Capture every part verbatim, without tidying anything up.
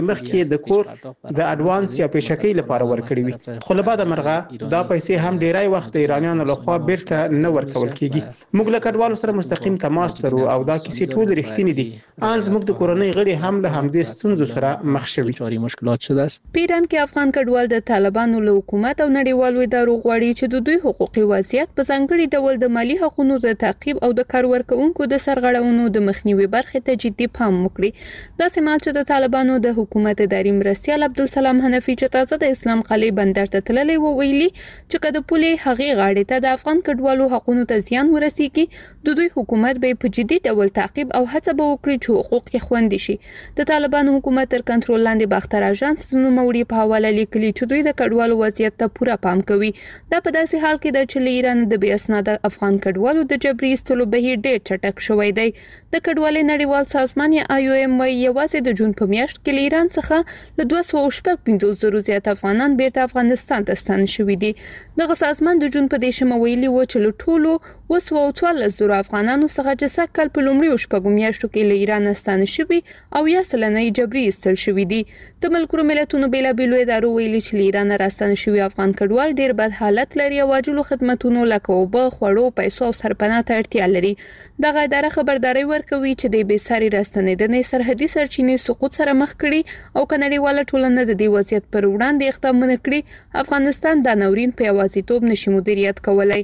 مخکې د کور د اډوانس یا پیشکۍ لپاره ورکړي وي، خو له بعده مرغه دا پیسې هم ډیری وخت د ایرانیانو لخوا بیرته نه ورکول کیږي. موږ له کډوالو سره مستقیم تماس لرو او دا کیسې ټول رښتینې دي. ان زموږ د کورنۍ غړي هم له همدې ستونزو سره مخ شوي. په ایران کې افغان کډوال د طالبانو له حکومت او نړیوالو ادارو غواړي چې د دوی حقوقي وضعیت په ځانګړي ډول د مالی حقوقو د تعقیب او د کار ورکوونکو د سرغړونو د مخنیوي برخې ته جدي پام وکړي. دا سمات چې د طالبانو د حکومت اداري مرستیال عبدالسلام حنفي چې تازه د اسلام قلعه بندر ته تللی و ویلي چې کله پولې هغې غاړې ته د افغان کډوالو حقوقو ته زیان ورسیږي، د دوی حکومت به په جدي ډول تعقیب او هڅه به وکړي چې حقوق یې خوندي شي. د طالبانو حکومت تر کنټرول لاندې باختر اژانس د نوموړي په حواله لیکلي چې دوی د کډوالو وضعیت ته پوره پام کوي. دا په داسې حال کې ده چې له ایران د بې اسناده افغان کډوالو د جبري ایستلو بهیر ډېر چټک شوی دی. د کډوالۍ نړیوال سازمان یا آی او ایم یوازې د جون په میاشت کې له ایران څخه له دوه سوه شپږ پنځوس زرو زیات افغانان بیرته افغانستان ته ستانه شوي دي. دغه سازمان د جون په دېرشمه ویلي و چې له ټولو اووه سوه څوارلس زرو افغانانو څخه چې سږ کال په لومړیو شپږو میاشتو کې له ایران ستانه شوي او یا سلنه یې جبري ایستل شوي دي. د ملګرو ملتونو بېلابېلو ادارو ویلي چې له ایران راستانه شوي افغان کډوال ډېر بد حالت لري او عاجلو خدمتونو لکه اوبه، خوړو، پیسو او سرپناه ته اړتیا لري. دغه اداره خبرداری ورکوي چې د بې ساري راستنېدنې سرحدي سرچینې سقوط سره مخ کړي او که نړیواله ټولنه د دې وضعیت پر وړاندې اقدام ونه کړي، افغانستان دا ناورین په یوازیتوب نشي مدیریت کولی.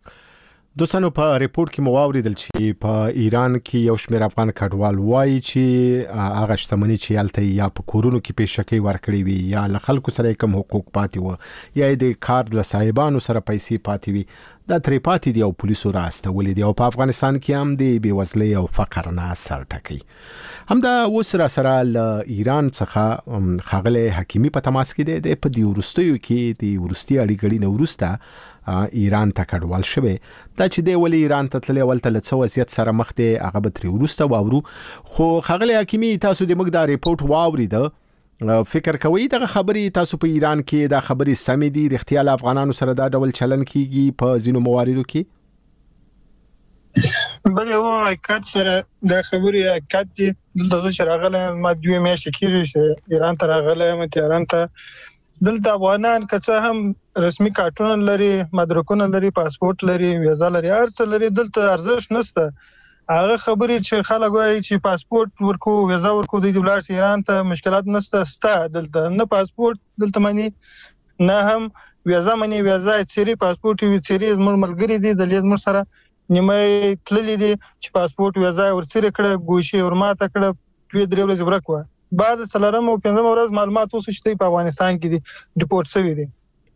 دوستانو په ریپورت کې مو واوریدل چې په ایران کې یو شمېر افغان کډوال وایي چې هغه شتمني چې هلته یا په کورونو کې پیشکۍ ورکړې وي یا له خلکو سره کم حقوق پاتې وو یا د کار له صاحبانو سره پیسې پاتې وي، دا ترې پاتې دي او پولیسو راستولې دي او په افغانستان کې هم د بېوزلۍ او فقر نه سر ټکوي. همدا اوس را سره له ایران څخه ښاغلی حکیمي په تماس کې دی. په دې وروستیو کې د وروستي اړیکړي نه وروسته ایران ته کډوال شوی. دا چې دی ولې ایران ته تللی ولته له څه وضعیت سره مخ دی هغه به ترې وروسته واورو. خو ښاغلی حکیمي تاسو د موږ دا ریپورټ واوریده، فکر کوئ دغه خبرې تاسو په ایران کې دا خبرې سمې دي؟ رښتیا له افغانانو سره دا ډول چلن کیږي په ځینو مواردو کې؟ بله هو حقیقت سره دا خبرې حقیقت دي. دلته زه چې راغلی ما دوې میاشتې کېږي چې ایران ته راغلی یم تهران ته. دلته افغانان که څه هم رسمي کارتونه لري، مدرکونه لري، پاسپورت لري، ویزا لري، هر څه لري، دلته ارزښت نشته. هغه خبرې چې خلک وایي چې پاسپورت ورکو، ویزا ورکو، دوی د ولاړ شي ایران ته، مشکلات نشته. سته دلته نه پاسپورت دلته مني نه هم ویزا مني. ویزا چیرې پاسپورت وي چیرې زموږ ملګري دي دلته زموږ سره نیمه تللي دي چې پاسپورت ویزا ورسره کړه، ګوشي ورماته کړه، دوی درې ورځې ورک وه. بعد څلورم او پنځم ورځ معلومات اوس چې په افغانستان کې دي ریپورت شوی دي.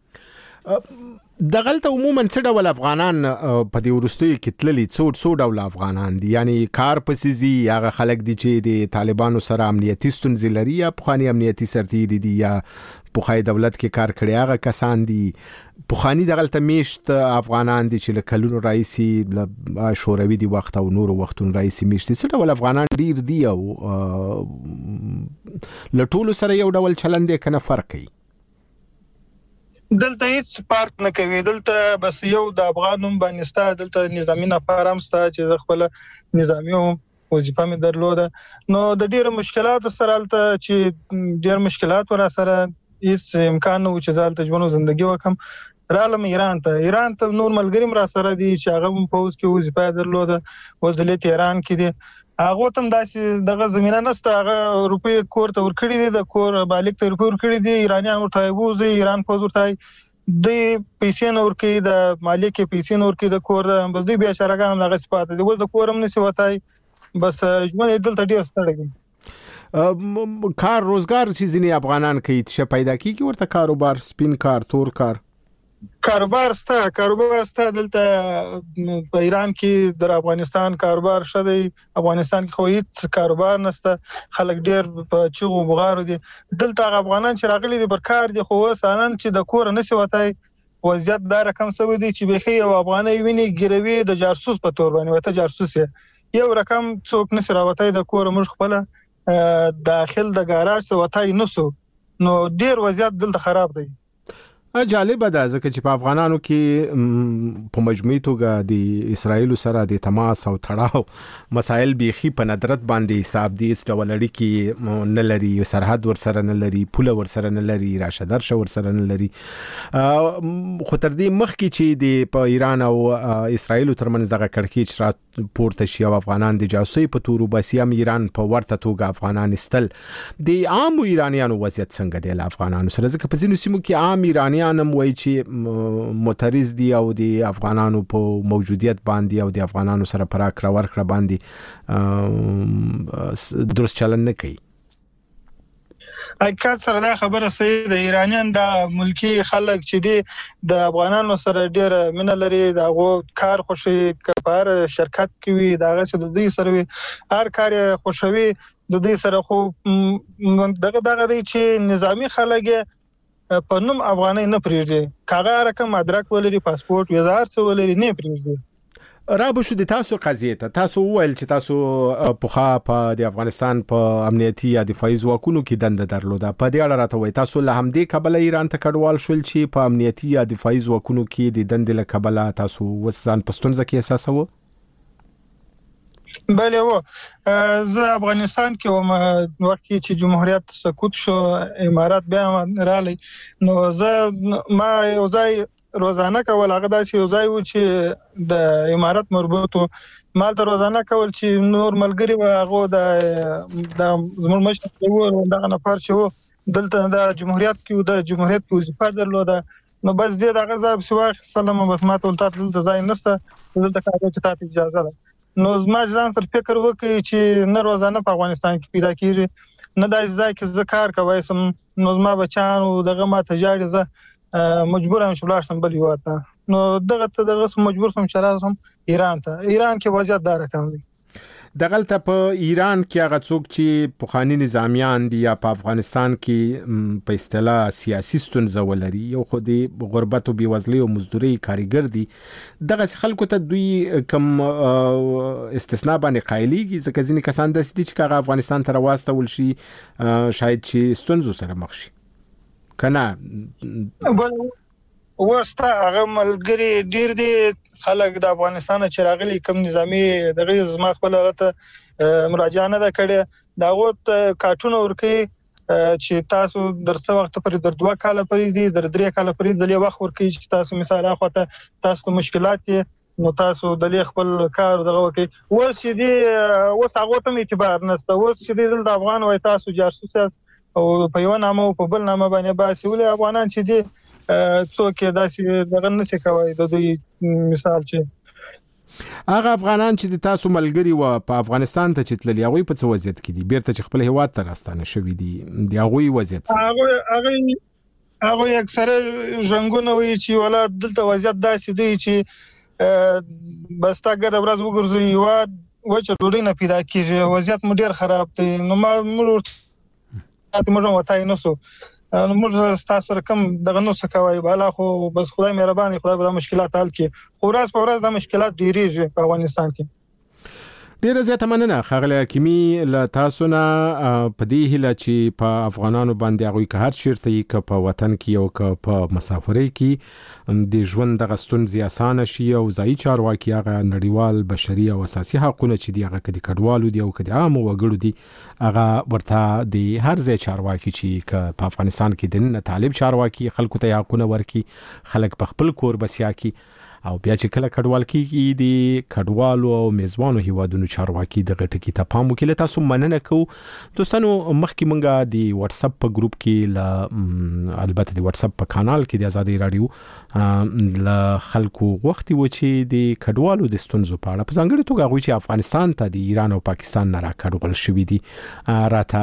دغلته عموما څه ډول افغانان په دې وروستیو کې تللي؟ څو څو ډول افغانان دي؟ یعنی کار پسې ځي، هغه خلک دي چې د طالبانو سره امنیتي ستونزې لري یا پخواني امنیتي سرتیري دي یا پخوانی دولت کې کار کړي هغه کسان دي؟ پخواني دغلته میشت افغانان دي چې له کلونو راهیسې له شوروي دي وخت او نورو وختونو راهیسې میشت دي؟ څه ډول افغانان ډیر دي او له ټولو سره یو ډول چلند دی که نه فرق کوي؟ دلته هیڅ فرق نه کوي. دلته بس یو د افغان نوم باندې ستا، دلته نظامي نفر هم ستا چې زه خپله نظامي وظیفه مې درلوده. نو د ډېرو مشکلاتو سره هلته چې ډېر مشکلات ور سره هیڅ امکان نه و چې زه هلته ژوند او زندګي وکړم. رالم ایران ته. ایران ته نور ملګري هم را سره دي چې هغه هم پوځ کې وظیفه یې درلوده، اوس دلته تهران کې دي. هغه ته هم داسې دغه زمینه نشته. هغه روپۍ کور ته ورکړي دي، د کور مالک ته روپۍ ورکړي دي، ایرانیان ورته بوځي، ایران پوځ ورته دوی پیسې نه ورکوي، د مالک یې پیسې نه ورکوي د کور د، بس دوی بیچارهګان هم دغسې پاتې دي. اوس د کور هم نشي وتی، بس ژوند یې دلته ډېر ستړی دی. کار روزګار چې ځینې افغانان کوي څه پیدا کېږي ورته کاروبار؟ سپین کار، تور کار؟ کاروبار سته، کاروبار سته. دلته په ایران کې د افغانستان کاروبار ښه دی. افغانستان کې خو هیڅ کاروبار نشته، خلک ډېر په چغو بغارو دي. دلته هغه افغانان چې راغلي دي پر کار دي، خو اوس انن چې د کوره نشي وتی، وضعیت دا رقم شوی دی چې بیخي یو افغانۍ ویني ګیروي د جاسوس په تور باندې وته جاسوس یې یو رقم څوک نشي راوتی د کوره. موږ خپله داخل د ګاراژ څه وتی نسو، نو ډېر وضعیت دلته خراب دی. جالب ده ځکه چې په افغانانو کې په مجموعي توګه د اسرایل سره د تماس او تړاو مسایل بیخي په ندرت باندې حساب دي، اس ډول اړیکې نه لري، سرحد ور سره نه لري، پوله ور سره نه لري، راشه درشه ور سره نه لري. خو تر دې مخکې چې د په ایران او اسرایل ترمنځ دغه کړکېچ را پورته شي او افغانان د جاسوسي په تور وباسي، هم ایران په ورته توګه افغانان استل. د عام ایرانیانو وضعیت څنګه دی له افغانانو سره؟ ځکه په ځینو سیمو کې عام ایرانیان نم وای چې معترض دي او د افغانانو په موجودیت باندې او د افغانانو سره پراک را ورکړه باندې درست چلن نه کوي. حقیقت سره دا خبره صحیح ده. ایرانیان د ملکی خلک چې دي د افغانانو سره ډیر مینه لري، دا غو کار خوشي کپار شرکت کوي، دا چې د دې سره هر کار خوشوي د دې سره. خو دغه دغه دی چې نظامی خلک په نوم افغاني نه پریږدي، کاغه رقم ادرک ولري، پاسپورت ویزا څه ولري، نه پریږدي. را به شو د تاسو قضیه ته تاسو وویل چې تاسو پوخا په د افغانستان په امنیتي یا دفاعي ځواکونو کې دنده درلوده، په دې اړه راته وایي تاسو له همدې کبله ایران ته کډوال شول چې په امنیتي یا دفاعي ځواکونو کې د دندې له کبله تاسو وسان په ستونزه کې احساسوه؟ بله و زه افغانستان کې وم وخت چې جمهوریت سقوط شو، امارات بیا رالی، نو زه ما یو ځای روزانه کول، هغه داسې یو ځای و چې د امارات مربوط و، مال ته روزانه کول چې نور ملګري و، هغه د زموږ مشر و دغه نفر چې و دلته د جمهوریت کې د جمهوریت کې وظیفه درلوده، نو بس زه دغه ځای په واخ سلام بس ما ته ولته دلته ځای نشته، دلته کار ته ته اجازه ده. نو زما ځان سره فکر وکړي چې نه روزانه په افغانستان کې پیدا کیږي، نه د ځای کې زه کار کوي سم، نو زما بچان او دغه ما ته جاړي، زه مجبور ام چې لاړ شم بل یو ته، نو دغه ته دغه مجبور سم چې راځم ایران ته. ایران کې وضعیت دا رقم دی. دغلته په ایران کې هغه څوک چې پخوانی نظامیان دي یا په افغانستان کې په اصطلاح سیاسي ستونزه ولري، یو خو د غربت او بېوزلۍ او مزدورۍ کارګر دي، دغه خلکو ته دوی کم استثناء باندې قایلیږي، ځکه ځینې کسان داسې دي چې هغه افغانستان ته راواستول شي شاید چې ستونزو سره مخ شي کنه. ورسته هغه ملګری ډیر دي خلک د افغانستان چې راغلي کوم نظامی دغه زما خپل حالت مراجعه نه کړي، دا غوت کارټونه ورکي چې تاسو درسته وخت پر در دوه کال پرې دي در درې کال پرې د وخت ورکي چې تاسو مثال اخوته تاسو مشکلات نو تاسو د خپل کار دغه وکي. اوس دي اوس هغه ته اعتبار نشته، اوس دي د افغان وای تاسو جاسوس او په یو نامه او په بل نامه باندې باسي، ولې افغانان چې دي څوک داسې دغه نشي کوي. د دې مثال چې هغه افغانان چې تاسو ملګری و په افغانستان ته چې تللی، هغه په څه وضعیت کې دي؟ بیرته چې خپل هیواد ته راستانه شوي دي، د هغه وضعیت هغه هغه هغه اکثره ژوندونه وي چې ولا دلته وضعیت داسې دی چې بس تا ګر ورځ وګرځي یو وچه ډوډۍ نه پیدا کیږي، وضعیت مو ډیر خراب دی. نو ما موږ ته موږ وتاي نسو نو موږ تاسو سره کوم دغه نو څه کوي، بالا خو بس خدای مهرباني، خدای به مشکلات حل کړي. خو ورځ په ورځ د مشکلات ډیریږي په افغانستان کې. ډیره زیاته مننه ښاغلی حکیمي له تاسو نه په دې هیله چې په افغانانو باندې هغوی که هر چیرته یې که په وطن کې او که په مسافرۍ کې د ژوند دغه ستونزې اسانه شي او ځایي چارواکي هغه نړیوال بشري او اساسي حقونه چې دي هغه که د کډوالو دي او که د عامو وګړو دي هغه ورته د هر ځای چارواکي چې که په افغانستان کې دننه طالب چارواکي خلکو ته حقونه ورکړي، خلک په خپل کور بسیا کړي، او بیا چې کله کډوال کېږي د کډوالو او میزبانو هیوادونو چارواکي دغه ټکي ته پام وکړي. له تاسو مننه کوو دوستانو. مخکې مونږه د واتس اپ په ګروپ کې له البته د واتس اپ په کانال کې د آزادۍ راډیو له خلکو غوښتي و چې د کډوالو د ستونزو په اړه په ځانګړې توګه هغوی چې افغانستان ته د ایران او پاکستان نه راکډوال شوي دي راته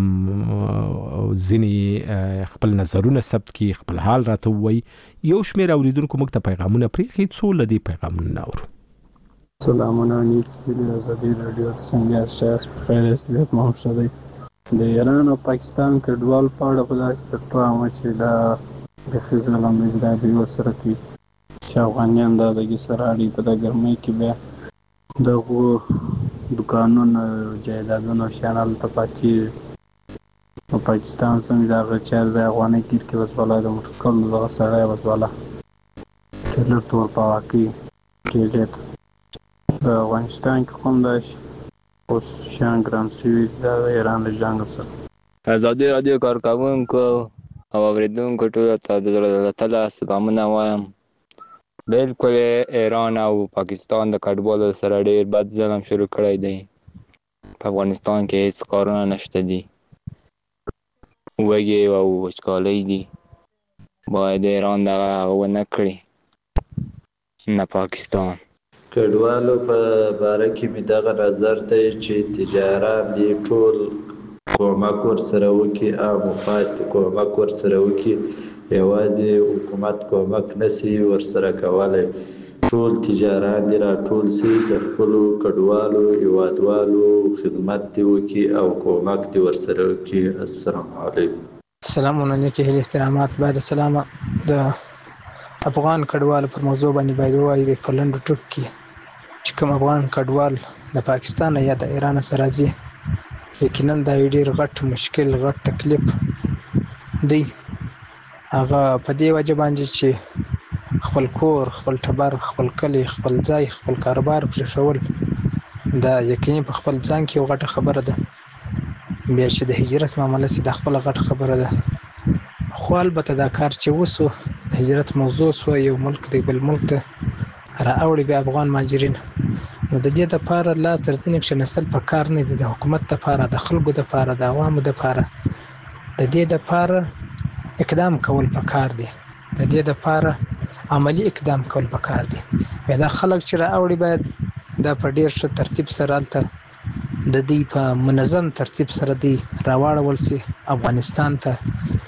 ځینې خپل نظرونه ثبت کړي، خپل حال راته ووایي. یو شمېر اوریدونکو موږ ته پیغامونه پرېښي، څو له دې پیغامونه ناورو. سلامونه، نیک د آزادۍ راډیو څنګه یاست؟ په خیر یاست؟ محمد دی. د ایران او پاکستان کډوال په اړه په داسې تر ټوامه چې دا بیخي ظلم دی دا دوی ورسره کوي چې افغانیان دا دغې سره اړي په دا ګرمۍ کې بیا دغو دوکانونه جایدادونه او شیان هلته پاتې په پاکستان سم دغه چار ځای افغاني گیر کې بس بالا د مشکل دغه سړی بس بالا ټریلر تور پاکي کې د افغانستان کې کوم داش اوس شان ګرام سوي د ایران د جنگ سره ازادي رادیو کارکونکو او اوریدونکو ټول ته د زړه تعالی سلامونه وایم. بالکل ایران او پاکستان د کډوالو سره ډیر بد ظلم شروع کړی دی. په افغانستان کې هیڅ کارونه نشته دي، وږي او وچکالۍ دي. باید ایران دغه ونه کړي نه پاکستان. کډوالو په باره کې مې دغه نظر دی چې تجاران دي ټول کومک ورسره وکړي، عامو خاص دي کومک ورسره وکړي، یوازې حکومت کومک نشي ورسره کولی. ټول تجاران دي راټول سي د خپلو کډوالو هیوادوالو خدمت دي وکړي او کومک دي ورسره وکړي. السلام علیکم. السلام علیکم. احترامات بعد السلام. د افغان کډوالو پر موضوع باندې باید ووایي د پلند ټوک کې چې کوم افغان کډوال د پاکستان یا د ایران سره راځي، یقینا دا ډېر غټ مشکل غټ تکلیف دی. هغه په دې وجه باندې چې خپل کور خپل ټبر خپل کلی خپل ځای خپل کاروبار پرېښول دا یقیني په خپل ځان کې یو غټه خبره ده. بیا چې د هجرت معامله سي دا خپله غټه خبره ده. خو البته دا کار چې وسو د هجرت موضوع سو، یو ملک دی بل ملک ته راوړي بیا افغان مهاجرین، نو د دې دپاره لا تر ځینې کښېنستل په کار نه دي. د حکومت دپاره د خلکو دپاره د عوامو دپاره د دې دپاره اقدام کول په کار دي، د دې دپاره عملی اقدام کول په کار دي. بیا دا خلک چې راوړي باید دا په ډېر ښه ترتیب سره هلته د دوی په منظم ترتیب سره دوی راواړول سي افغانستان ته.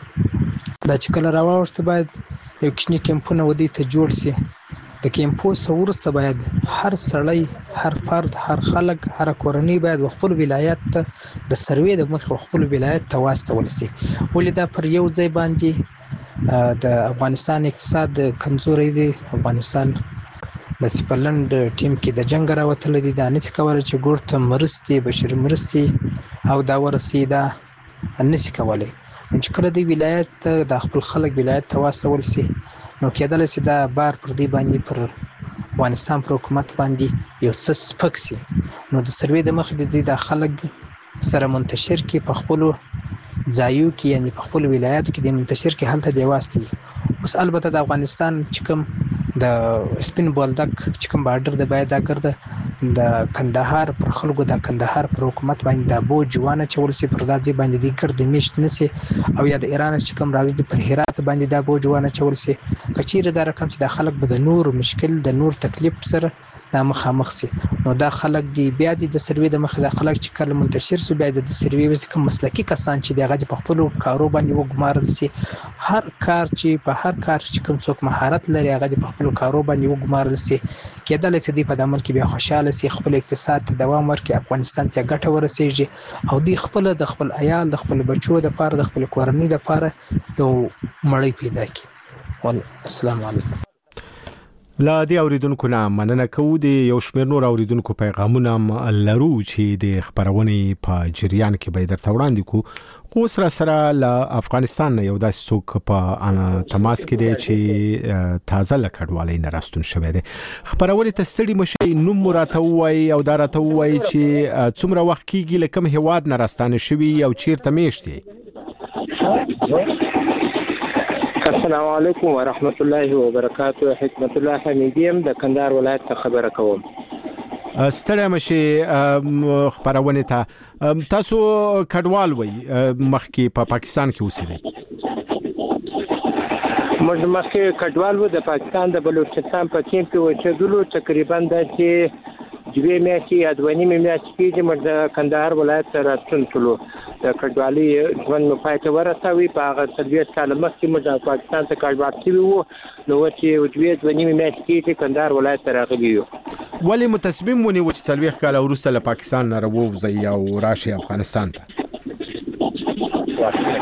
دا چې کله راواوښته باید یو کوچني کیمپونه ودې ته جوړ سي. د کیمپو څخه وروسته باید هر سړی هر فرد هر خلک هر کورنۍ باید خپل ولایت ته د سروې د مخې خپل ولایت ته واستول سي. ولې دا پر یو ځای باندې د افغانستان اقتصاد کمزوری دی. افغانستان د سپلند ټیم کې د جنگ راوتلی دی. دا نشي کولی چې ګور ته مرستې بشري مرستې او دا ورسي دا نشي کولی. چې کله دی ولایت ته د خپل خلک ولایت ته واستول سي نو کېدلی سي دا بار پر دوی باندې پر افغانستان پر حکومت باندې یو څه سپک سي. نو د سروې د مخې د دوی دا خلک سره منتشر کړي په خپلو ځایو کې، یعنې په خپلو ولایاتو کې د منتشر کړي، هلته دې واستوي. اوس البته د افغانستان چې کوم د سپین بولدک چې کوم بارډر د باید دا ګرده د کندهار پر خلکو د کندهار پر حکومت باندې دا بوج وانه چول سي، پر دا ځای باندې دې ګرد میشت نه سي، او یا د ایران چې کوم راغلي پر هرات باندې دا بوج وانه چول سي. که چیرې دا رقم چې دا خلک به د نور مشکل د نور تکلیف سره دا مخامخ سي، نو دا خلک دی بیا د سروې د مخې دا خلک چې کله منتشر سو بیا د سروې وځي کوم مسلکي کسان چې دغه په خپل کارو باندې وګمارل سي. هر کار چې په هر کار چې کوم څوک مهارت لري هغه په خپل کارو باندې وګمارل سي، کېدلی سي دی په د ملک بیا خوشاله سي، خپل اقتصاد ته دوام ورکړي، افغانستان ته ګټه ورسیږي او دی خپل د خپل عیال د خپل بچو د پاره د خپل کورنۍ د پاره یو مړی پیدا کړي. السلام علیکم. لا دی اوریدونکو نه مننه کوو. د یو شمېر نور اوریدونکو پیغامونه لرو چې د خبرونې په جریان کې به درته وړاندې کوو. خو سره سره له افغانستان یو داسې څوک په تماس کې دی چې تازه له کډوالۍ نه راستون شوی دی. خبرونې ته ستړي مشئ، نوم مو راته ووایي او دا راته ووایي چې څومره وخت کېږي له کوم هېواد نه راستانه شوي او چیرته میشت یې. السلام علیکم ورحمت الله وبرکاته. حکمت الله حمیدی یم د کندهار ولایت څخه خبره کوم. ستړی مشئ خبرونې ته. تاسو کډوال وئ، مخکې په پاکستان کې اوسېدئ؟ موږ مخکې کډوال وو، د پاکستان د بلوچستان په ټیم کې اوسېدلو. تقریبا داسې دوه میاشتې یا دوه نیمې میاشتې کېږي موږ د کندهار ولایت ته راستون شولو. د کډوالۍ ژوند مو پای ته ورسوي. په هغه څلوېښت کاله مخکې موږ د پاکستان ته کډوال شوي وو، نو اوس چې دوه دوه نیمې میاشتې کېږي کندهار ولایت ته راغلي یو. ولې مو تصمیم ونیو چې څلوېښت کاله وروسته له پاکستان نه راووځئ او راشئ افغانستان ته؟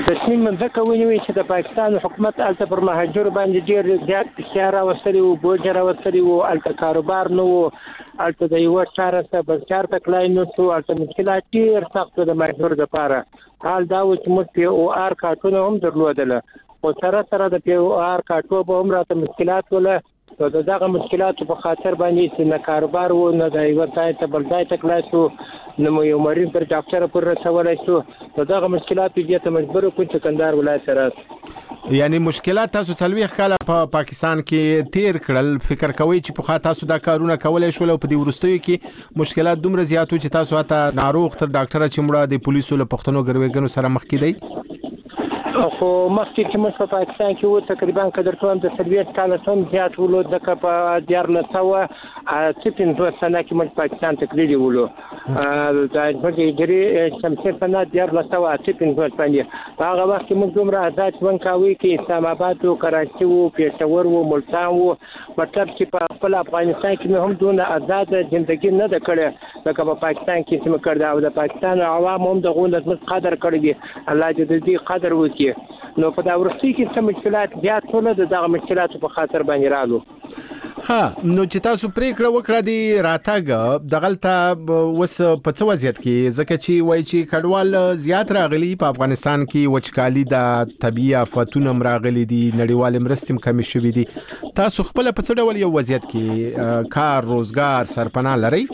تصمیم ځکه ونیوي چې د پاکستان حکومت الته پر مهاجر باندې ډېر زیات فشار راوستلی و، بوج راوستلی و، الته کاروبار نه و، الته د یوه چاره څخه بل چار ته تلای نه شو، الته مشکلات ډېر سخت د مهاجر دپاره. حال دا و چې موږ پی او آر کارټونه هم درلودله، خو سره سره د پی او آر کارټو به هم راته مشکلات وله. نو د دغه مشکلاتو په خاطر باندې چې نه کاروبار و، نه د یوه ځای ته بل ځای ته تلای شو، نه مو یو مریض پر ډاکټره پورې رسولی شو. نو دغه مشکلاتو دې ته مجبور کړو چې کندهار ولایت ته راسو. یعنی مشکلات تاسو څلوېښت کاله په پاکستان کې تیر کړل، فکر کوئ چې پخوا تاسو دا کارونه کولی شول او په دې وروستیو کې مشکلات دومره زیات و چې تاسو حتی ناروغ تر ډاکټره چې مړه د پولیسو له پښتنو ګروېږنو سره مخ کې دی؟ خو مخکې چې موږ په پاکستان کې وو تقریبا که درته وایم د څلوېښت کاله څه هم زیات ولو، ځکه په دیارلس سوه څه پنځوس سنه کې موږ پاکستان ته تللي ولو. د زموږ هجري شمسي سنه دیارلس سوه اته پنځوس باندې په هغه وخت کې موږ دومره ازاد ژوند کوو کې اسلام آباد و، کراچي و، پېښور و، ملتان و. مطلب چې په خپل افغانستان کې مې هم دونه ازاده زندګي نه ده کړې لکه په پاکستان کې چې مې کړې، او د پاکستان عوام هم د غونډ زموږ قدر کړی دی. الله دې د دې قدر وکړي. نو په دا وروستي کې څه مشکلات زیات شول، د دغه مشکلاتو په خاطر باندې رالو. ها نو چې تاسو پریکړه وکړه د راتګ دغلته وس په څه وضعیت کې، ځکه چې وایي چې کډوال زیات راغلي په افغانستان کې، وچکالي د طبيعي آفتونو راغلي دي، نړیوال مرستې کمې شوې دي، تاسو خپل په څه ډول یو وضعیت کې کار روزګار سرپناه لرئ؟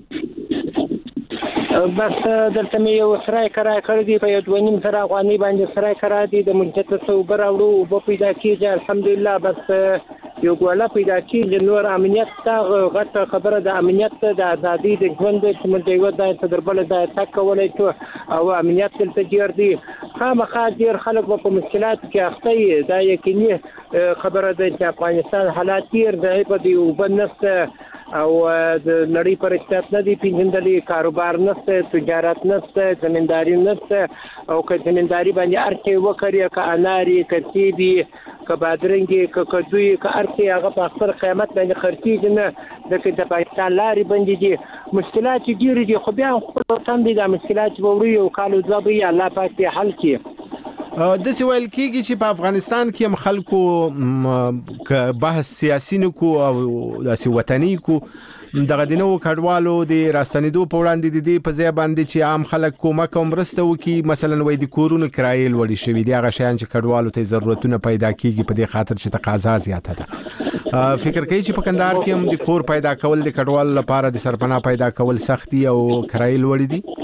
بس دلته مې یو سرای کرای کړی دی، په یو دوه نیم زره افغانۍ باندې سرای کرای دی، د ملکیت څخه اوبه راوړو، اوبه پیدا کېږي الحمدلله. بس یو ګوله پیدا کېږي، نور امنیت ته غټه خبره د امنیت د ازادي د ژوند چې موږ د یوه ځای ته در بله ځای تګ کولی شو، او امنیت دلته ډېر دی. خامخا ډېر خلک به په مشکلاتو کې اخته وي، دا یقیني خبره ده چې افغانستان حالات ډېر د په دې اوبه نشته او د نړۍ پر اقتصاد نه دی پیژندلی، کاروبار نشته، تجارت نشته، زمینداری نشته. او که زمینداری باندې هر څه وکړي، که اناري، که سیبي، که بادرنګي، که کدوي، که هر څه هغه په خپل قیمت باندې خرڅېږي نه، ځکه د پاکستان لارې بندې دي. مشکلات ډېرې دي، خو بیا خپل وطن دی، دا مشکلات به وړي یو کال او دوه به یې الله پاک دې حل کړي. داسې ویل کېږي چې په افغانستان کې هم خلکو که بحث سیاسي نه کو او داسې وطني کو، دغه د نوو کډوالو د راستنېدو په وړاندې د دې په ځای باندې چې عام خلک کومک او مرسته وکړي، مثلا وایي د کورونو کرایې لوړې شوي دي، هغه شیان چې کډوالو ته ضرورتونه پیدا کېږي په دې خاطر چې تقاضا زیاته ده. فکر کوي چې په کندهار کې هم د کور پیدا کول د کډوالو لپاره د سرپناه پیدا کول سخت دي او کرایې لوړې دي؟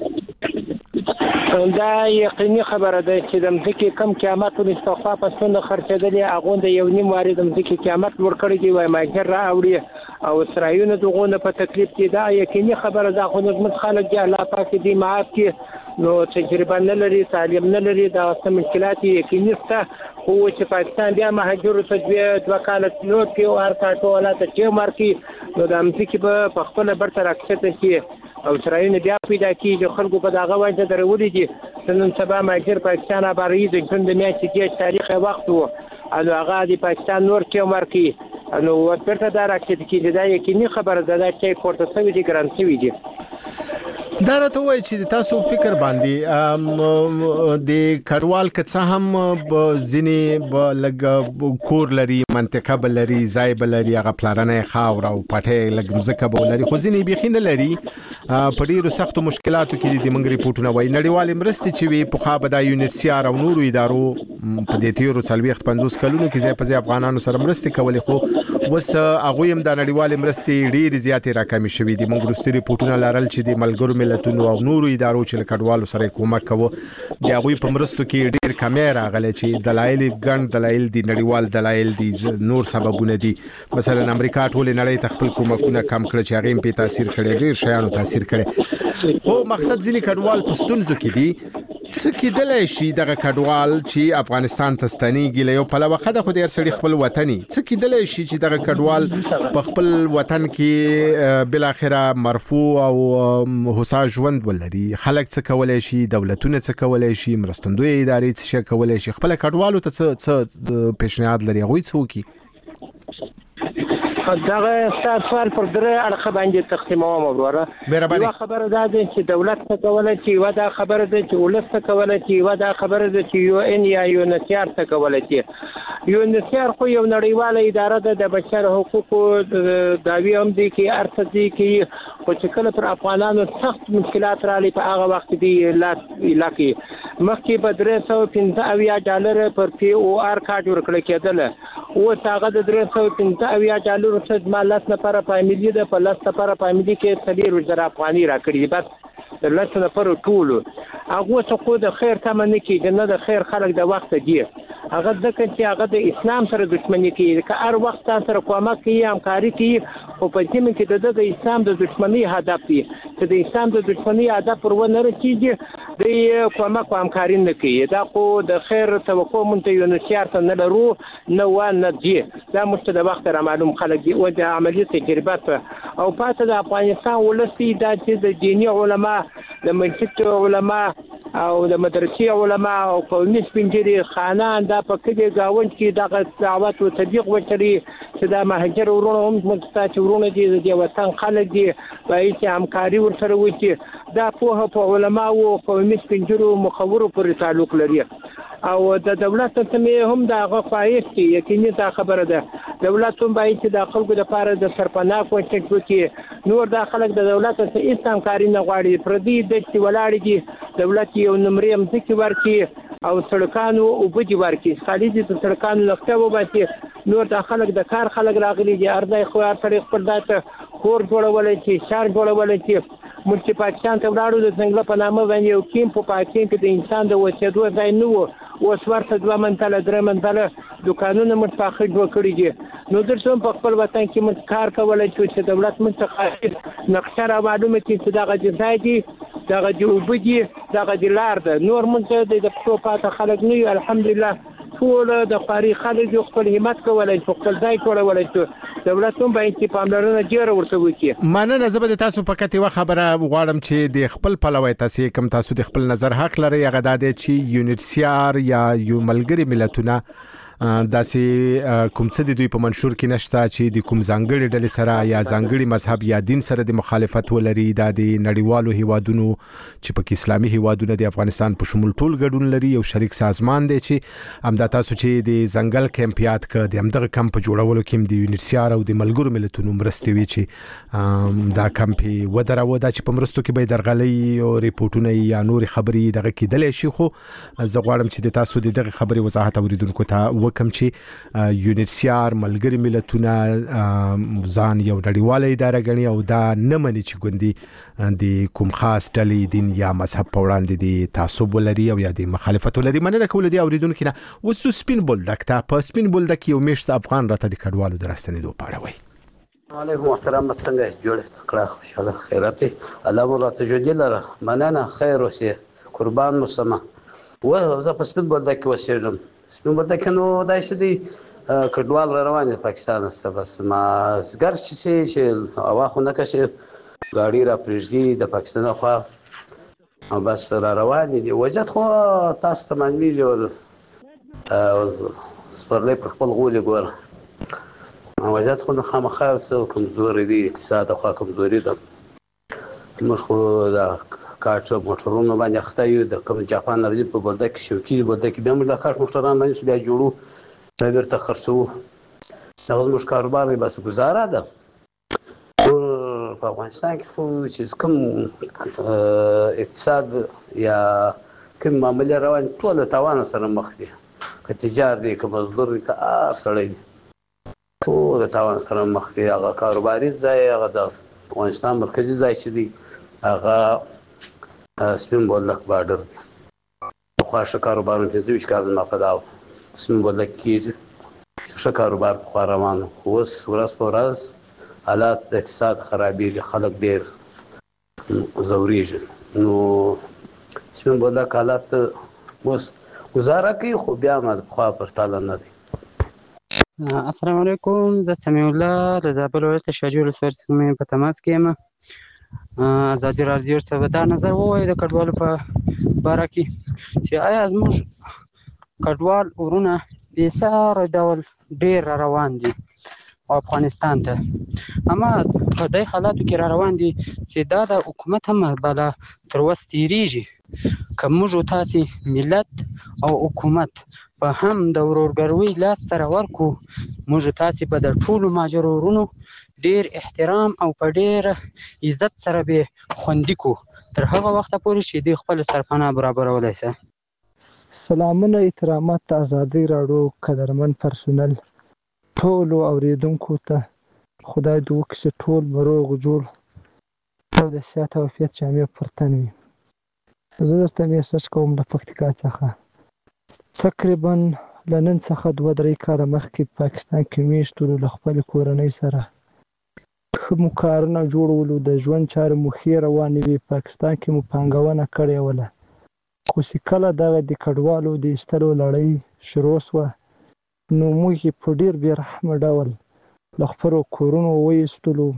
دا یقیني خبره ده چې د مځکې کم قیمت ول استغفا پسونه خرڅېدلې، هغه د یو نیم واري د مځکې قیمت ورکړی دی، وای ماجر را اوړي او اسرائیل دغه په تکلیف کې. دا یقیني خبره ده، خو نظم خلک دی الله پاک دې معاف کړي. نو تجربه نه لري، تعلیم نه لري، دا څه مشکلات یقیني شته. خو چې پاکستان بیا مهاجر ته دوه کال نو کې او هر کاټو ولا ته چې مارکی، نو د مځکې په خپل برتر اکثر کې او اسرائیل بیا پیدا کیږي. خلکو په دغه وجه درولې دي. نن سبا ماجر پاکستان آبادی د ژوند د میاشتې کې تاریخ وخت وو، او هغه د پاکستان نور کې مرکی، نو ورته دا راکټ کې دا یقیني خبره ده چې کوټه سوي دي ګران سوي دي. دا راته وایي چې تاسو فکر باندې د کډوال که څه هم ځینې لږ کور لري، منطقه به لري، ځای به لري، هغه پلارنۍ خاوره او پټۍ لږ مځکه به ولري، خو ځینې بیخي نه لري، په ډېرو سختو مشکلاتو کې دي. موږ ریپورټونه وایي نړیوالې مرستې چې وي پخوا به دا یو ان ایچ سی آر او نورو ادارو په دې تیرو څلوېښت پنځوس کلونو کې ځای په ځای افغانانو سره مرستې کولې، خو اوس هغوی هم دا نړیوالې مرستې ډېرې زیاتې راکمې شوي دي. موږ وروستي ریپورټونه لرل چې د ملګرو ملتونو او نورو ادارو چې له کډوالو سره کومک کوو، د هغوی په مرستو کې ډېر کمی راغلی، چې دلایل ګڼ دلایل دي، نړیوال دلایل دي، نور سببونه دي. مثلا امریکا ټولې نړۍ ته خپل کومکونه کم کړه چې هغې هم پې تاثیر کړی، ډېر شیانو تاثیر کړی. خو مقصد ځینې کډوال په ستونزو کې دي. څه کېدلی شي دغه کډوال چې افغانستان ته ستنېږي، له یو پلوه ښه ده خو د هر سړي خپل وطني، څه کېدلی شي چې دغه کډوال په خپل وطن کې بالاخره مرفوع او هوسا ژوند ولري؟ خلک څه کولی شي، دولتونه څه کولی شي، مرستندویه ادارې څه شی کولی شي، خپل کډوالو ته څه څه پیشنهاد لري، هغوی څه وکړي؟ دغه ستاسو سوال پر درې اړخه باندې تقسیموم وروره. یوه خبره دا ده چې دولت څه کولی چې یوه دا خبره ده چې ولس څه کولی چې یوه دا خبره ده چې یو ان یا یونسیار څه کولی چې یونسیار خو یو نړیواله اداره ده د بشر حقوقو دعوی هم دی کې هر څه دی کې، خو چې کله پر افغانانو سخت مشکلات راغلي په هغه وخت دی لاس علاقې مخکې په درې سوه پنځه اویا ډالره پر پی او آر کارډ ورکړل کېدله، اوس هغه د درې سوه پنځه اویا ډالرو څخه زما لس نفره فامیلي ده، په لس نفره فامیلي کې څلېرویشت زره افغانۍ راکړي دي، بس د لسو نفرو ټولو. هغو څه خو د خیر تمه نه کېږي، نه د خیر خلک د وخته دي، هغه ځکه چې هغه د اسلام سره دښمني کوي، که هر وخت تا سره کومک کوي همکاري کوي، خو په ذمه کې د ده د اسلام د دښمنۍ هدف دی، چې د اسلام د دښمنۍ هدف پر ونه رسېږي دی کومک او همکاري نه کوي. دا خو د خیر توقع مونږ ته یونسیار ته نه لرو، نه و نه دی، دا موږ ته د وخت را معلوم خلک دي او د عملي تجربات او پاته د افغانستان ولس دی دا چې د دیني علما، د مسجد علما او د مدرسې علما او قومي سپین ږیري خانان دا په کلي ګاونډ کې دغه دعوت او تبلیغ وکړي چې دا مهاجر ورونه هم موږ ته چې ورونه دي د وطن خلک دي، باید چې همکاري ورسره وکړي. دا پوهه په علماو او قومي سپین ږیرو مخورو پورې تعلق لري او د دولت ته هم دا هغه خواهش دی، یقیني دا خبره ده دولت هم باید چې د خلکو دپاره د سرپناه کوشش وکړي. نور دا خلک د دولت څخه هېڅ همکاري نه غواړي، پردي دښتې ولاړې دي، دولت یو نمرې مځکې ورکړي او سړکانو اوبه دې ورکړي، خالي دې د سړکانو نقشه وباسي. نور دا خلک د کار خلک راغلي دي، هر ځای خو هر سړی خپل ځای ته کور جوړولی شي، ښار جوړولی شي. موږ چې پاکستان ته ولاړو د ځنګله په نامه باندې یو کیمپ په پاکستان کې د انسان د اوسېدو ځای نه و، اوس ورته دوه منزله درې منزله دوکانونه موږ پاخه جوړ کړي دي. نو دلته هم په خپل وطن کې موږ کار کولی شو چې دولت موږ څخه نقشه را معلومه کړي چې دغه دې ځای دي، دغه دې اوبه دي، دغه دې لار ده. نور موږ ته د پښتو پاته خلک نه یو، الحمدلله ټول د خواري خلک یو خپل همت کولی شو، خپل ځای جوړولی شو. دولت هم باید چې پاملرنه ډېره ورته وکړي. مننه. زه به د تاسو په کتې یوه خبره غواړم چې د خپل پلوی تاسې کوم تاسو د خپل نظر حق لرئ، هغه دا دی چې یونیسیار یا یو ملګري ملتونه داسې کوم څه د دوی په منشور کې نشته چې د کوم ځانګړي ډلې سره یا ځانګړي مذهب یا دین سره د مخالفت ولري. دا د نړیوالو هیوادونو چې پکې اسلامي هیوادونه د افغانستان په شمول ټول ګډون لري، یو شریک سازمان دی چې همدا تاسو چې د ځنګل کیمپ یاد کړ، د همدغه کمپ په جوړولو کې د یونیسیار او د ملګرو ملتونو مرستې وي چې دا کمپ یې ودروه، دا چې په مرستو کې به درغلۍ او ریپورټونه یا نورې خبرې دغه کېدلی شي. خو زه غواړم چې د تاسو د دغه خبرې وضاحت اوریدونکو ته وکم چې یونیسیار ملګری ملتونه ځان یو نړیواله اداره ګڼي او دا نه مني چې ګوندې د کوم خاص ډلې دین یا مذهب په وړاندې د تعصب ولري او یا د مخالفت ولري. مننه کوله دی اوریدونکو نه. اوس سپین بولدک ته په سپین بولدک یو میشت افغان راته د کډوالو د راستنېدو په اړه وایي. علیکم محترم، څنګه جوړ کړه؟ خوشاله خیرات الله مو راته جوړ لره. مننه، خیر اوسې، قربان مو سمه. و زه په سپین بولدک کې اوسېږم. سپین بولدک کې نو داسې دی کډوال را روان دي پاکستان څخه، بس مازدیګر چې چې هوا خو نه کشي ګاډي را پرېږدي د پاکستان خوا او بس را روان دي. وضعیت خو تاسو ته معلومیږي، سپرلی پر خپل غولي ګوره، وضعیت خو خامخا څه کمزوري دي، اقتصاد خوا کمزوري ده. موږ خو د کارټ موټرونو باندې اخته یو، د کوم جاپان راځي په بولدک کې شوکي بولدک کې بیا موږ د کارټ موټران باندې بیا جوړو، بیا بیرته خرڅوو. دغه زموږ کاروبار دی، بس ګزاره ده. په افغانستان کې خو چې کوم اقتصاد یا کوم معاملې روان ټول له تاوان سره مخ دي، که تجار دی، که مزدور دی، که هر سړی دی، ټول د تاوان سره مخ دي. هغه کاروباري ځای، هغه د افغانستان مرکزي ځای چې دی هغه سپین بولدک بارډر دی. پخوا ښه کاروبارونه پنځه ویشت کاله ما په دا سپین بولدک کېږي، ښه کاروبار پخوا روان و. اوس ورځ په ورځ حالات د اقتصاد خرابېږي، خلک ډېر ځورېږي. نو سپین بولدک حالات اوس ګزاره کوي، خو بیا هم د پخوا په پرتله نه دی. السلام علیکم، زه سمیع الله د زابل ولایت شاجوی ولسوالۍ څخه مې په تماس کې یم. ازادي راډیو ته به دا نظر ووایي د کډوالو په باره کې چې آیا زموږ کډوال ورونه بې ساره ډول ډېر را روان دي، او افغانستان ته. اما په دې حالاتو کې را روان دي چې دا د حکومت هم بلا تر وس تیریږي که موږ تاسې ملت او حکومت په هم د ورورګروۍ لاس سره ورکو موږ تاسې به د ټولو ماجرورونو ډیر احترام او په ډیر عزت سره به خوندي کو تر هغه وخته پورې چې دوی خپل سرپناه برابرولای شي. سلامونه احترامات ازادي راډیو قدرمن پرسونل ټولو اوریدونکو ته خدای دې وکړي ټول بروغ جوړ او د صحت او عافیت جامې پر تن وي. زه درته میسج کوم د پکتیکا څخه. تقریبا له نن څخه دوه درې کاله مخکې پاکستان کې میشتو له خپلې کورنۍ سره ښه مو کارونه جوړولو د ژوند چارې مو ښې روانې وې. پاکستان کې مو پانګونه کړې وله خو چې کله دغه د کډوالو د ایستلو لړۍ شروع شوه نو موږ یې په ډېر بې رحمه ډول له خپلو کورونو وایستلو.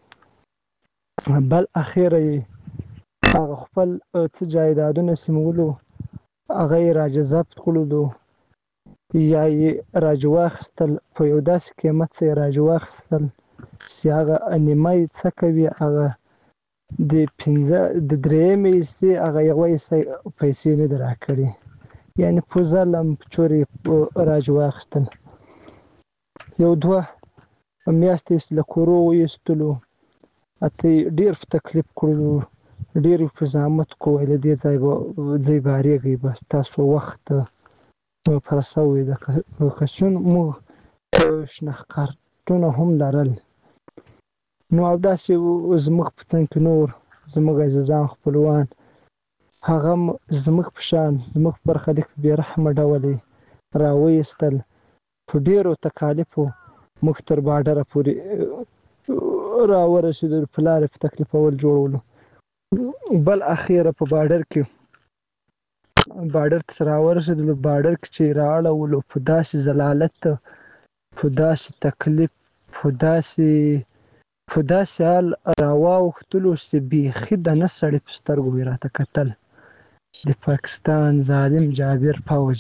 بل اخیره یې هغه خپل څه جایدادونه سیمولو هغه یې راجذب کړلو یا یې راجه واخیستل په یو داسې قیمت څه یې راجه واخیستل چې هغه نیمه یې څه کوي هغه د پنځه د درېیمې حصې هغه یوه حصه پیسې نه دي راکړې یعنې په ظلم په چور یې راجه واخیستل. یو دوه میاشتې یې له کورو وایستلو اته یې ډېر په تکلیف کړلو ډېر یې په زحمت کوی له دې ځای به ځای بارېږئ بس تاسو وخت پر سوی ده که چون موږ شناخت هم لرل نو او داسې زموږ په څنګ کې نور زموږ عزیزان خپلوان هغه زموږ په شان زموږ برخه لیک بې رحمه ډول یې راوایستل په ډېرو تکالیفو موږ تر باډره پورې راورسېدلو په لارې په تکلیفول جوړولو. بل اخیره په باډر کې باډر ته راورسېدلو باډر کې چې رااړولو په داسې ضلالت په داسې تکلیف په داسې په داسې حال راواوښتلو چې بیخي د نه سړي په سترګو یې راته کتل. د پاکستان ظالم جابر پوځ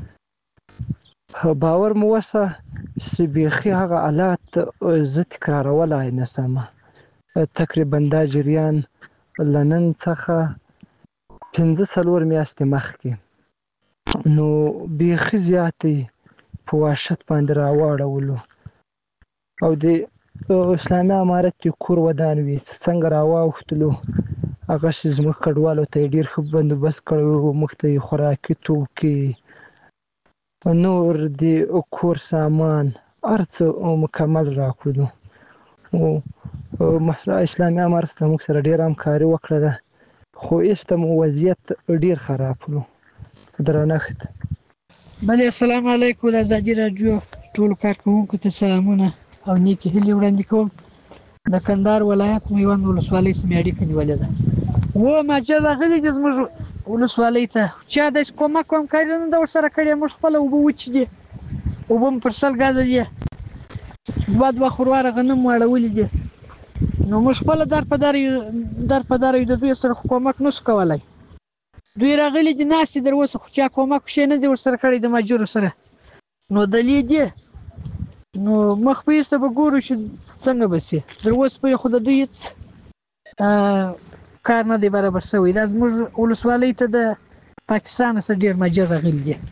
باور مو وسه چې بیخي هغه حالات زه تکرارولی نه شم. تقریبا دا جریان له نن څخه پنځه څلور میاشتې مخکې نو بیخي زیاتې په وحشت باندې راواړولو او د اسلامي امارت کې کور ودان وي څنګه راواوښتلو هغه چې زموږ کډوالو ته یې ډېر ښه بندوبست کړی و موږ ته یې خوراکي توکي نور د کور سامان هر څه مکمل راکړلو. اسلامي امارت ته موږ سره ډېره همکاري وکړله خو ایسته مو وضعیت ډېر خراب کړو. درنښت. بله السلام علیکم د ازادي راډیو ټولو کارکوونکو ته سلامونه او نیکې هیلې وړاندې کوم. د کندهار ولایت میوند ولسوالۍ سمې اړیکه نیولې ده و ماجر راغلي دي زموږ ولسوالۍ ته چا داسې کومک همکاري نه ده ورسره کړې. موږ خپله اوبه وچې دي اوبه مو پر سل ګازه دي دوه دوه خورواره غنم مو اړولي دي نو موږ خپله در په در در په در یو د دوی سره خو کومک نه شو کولی. دوی راغلي دي ناست دي در اوسه خو چا کومک شی نه دي ورسره کړی د ماجرو سره نو دلې دي نو مخ په ایسته به ګورو چې څنګه به شي. در اوسه پورې خو د دوی هېڅ کار نه دی برابر شوی. دا زموږ ولسوالۍ ته د پاکستان څخه ډېر ماجر راغلي دي.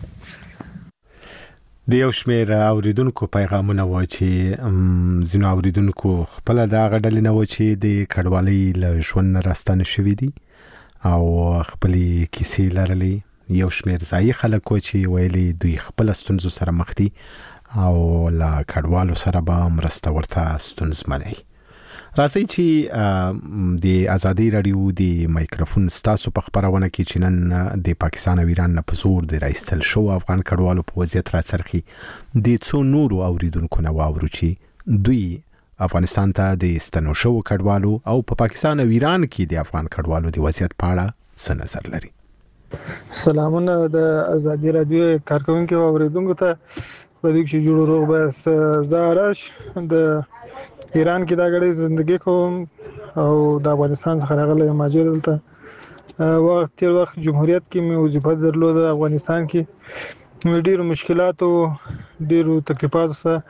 د یو شمېر اوریدونکو پیغامونه و چې ځینو اوریدونکو خپله د هغه ډلې نه و چې د کډوالۍ له ژوند نه راستانه شوي دي او خپلې کیسې لرلې. یو شمېر ځایي خلک و چې ویلي دوی خپله ستونزو سره مخ دي او له کډوالو سره به مرسته ورته ستونزمنه وي. راځئ چې د ازادي راډیو د مایکروفون ستاسو په خبرونه کې چې نن د پاکستان او ایران نه په زور د راایستل شو افغان کډوالو په وضعیت راڅرخي د څو نورو اوریدونکو نه واورو چې دوی افغانستان ته د ستنو شو کډوالو او په پاکستان او ایران کې د افغان کډوالو د وضعیت په اړه څه نظر لري. سلامونه د ازادي راډیو کارکونکو او اوریدونکو ته په دې کې جوړ روغ بس زاراش د ایران کې دا غړي ژوندۍ کوم او د افغانستان څخه راغلی ماجر دلته وخت تیر وخت جمهوریت کې مې وظیفه درلوده افغانستان کې ډېر مشکلات او ډېر تکلیفات سره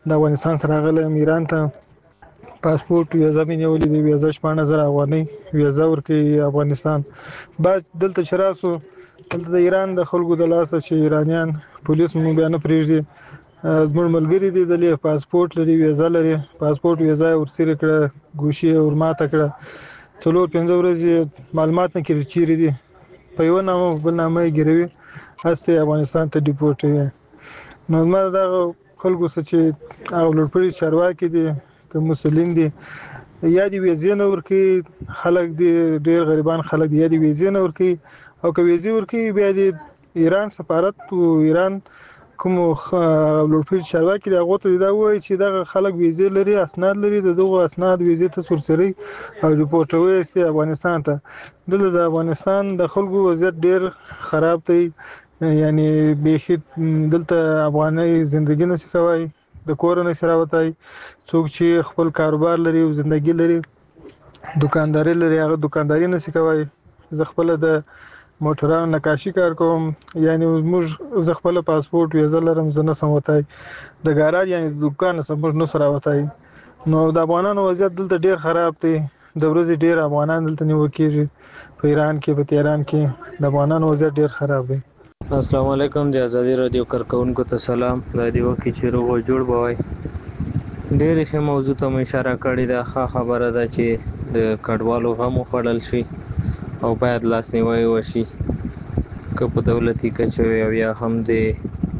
د افغانستان سره غلم ایران ته پاسپورت ویزه مې نیولې دی، ویزه شپږ زره افغانۍ ویزه ورکوي افغانستان. بعد دلته چې راسو دلته د ایران د خلکو د لاسه چې ایرانیان پولیس مو بیا نه پرېږدي، زموږ ملګري دي دلې پاسپورت لري ویزه لري، پاسپورت ویزه ورسره کړه، ګوشي ورماته کړه، څلور پنځه ورځې معلومات نه کړي چیرې دي، په یو نامه بل نامه یې ګیروي هسته افغانستان ته ډیپورټوي. نو ما دا خلکو څه چې او لوړپوړي چارواکي دي که مسلین دي یا دی ویزې نه ورکوي، خلک دي ډېر غریبان خلک دي یا دی ویزې نه ورکوي، او که ویزې ورکوي بیا د ایران سفارت او ایران کوم لوړپوړي چارواکي دي هغو ته دا ووایي چې دغه خلک ویزې لري، اسناد لري، د دغو اسناد ویزې ته ورسوي او ډیپورټوي یې افغانستان ته. دلته د افغانستان د خلکو وضعیت ډېر خراب دی، یعنی بیخي دلته افغانۍ زندگی نشي کوي، د کور نه راوتای، څوک چې خپل کاروبار لري او زندگی لري دکانداري لري هغه دکانداري نشي کوي. زه خپل د موټرانو نقاشي کار کوم، یعنی موږ زه خپل پاسپورت ویزه لرم، زه نه سم وتای د ګاراج یعنی دکان سم موږ نه سره وتای. نو د افغانانو وضعیت دلته ډیر خراب دی، د ورځې ډیر افغانان دلته نیول کېږي په ایران کې په تهران کې، د افغانانو وضعیت ډیر خراب دی. السلام علیکم، د ازادي رادیو کارکونکو ته سلام. خدای دې وکړي چې روغ او جوړ بوي. ډېرې ښه موضوع ته مې اشاره کړې ده. ښه خبره ده چې د کډوالو غم وخوړل شي او باید لاسنیوی وشي، که په دولتي کچه وي او یا هم د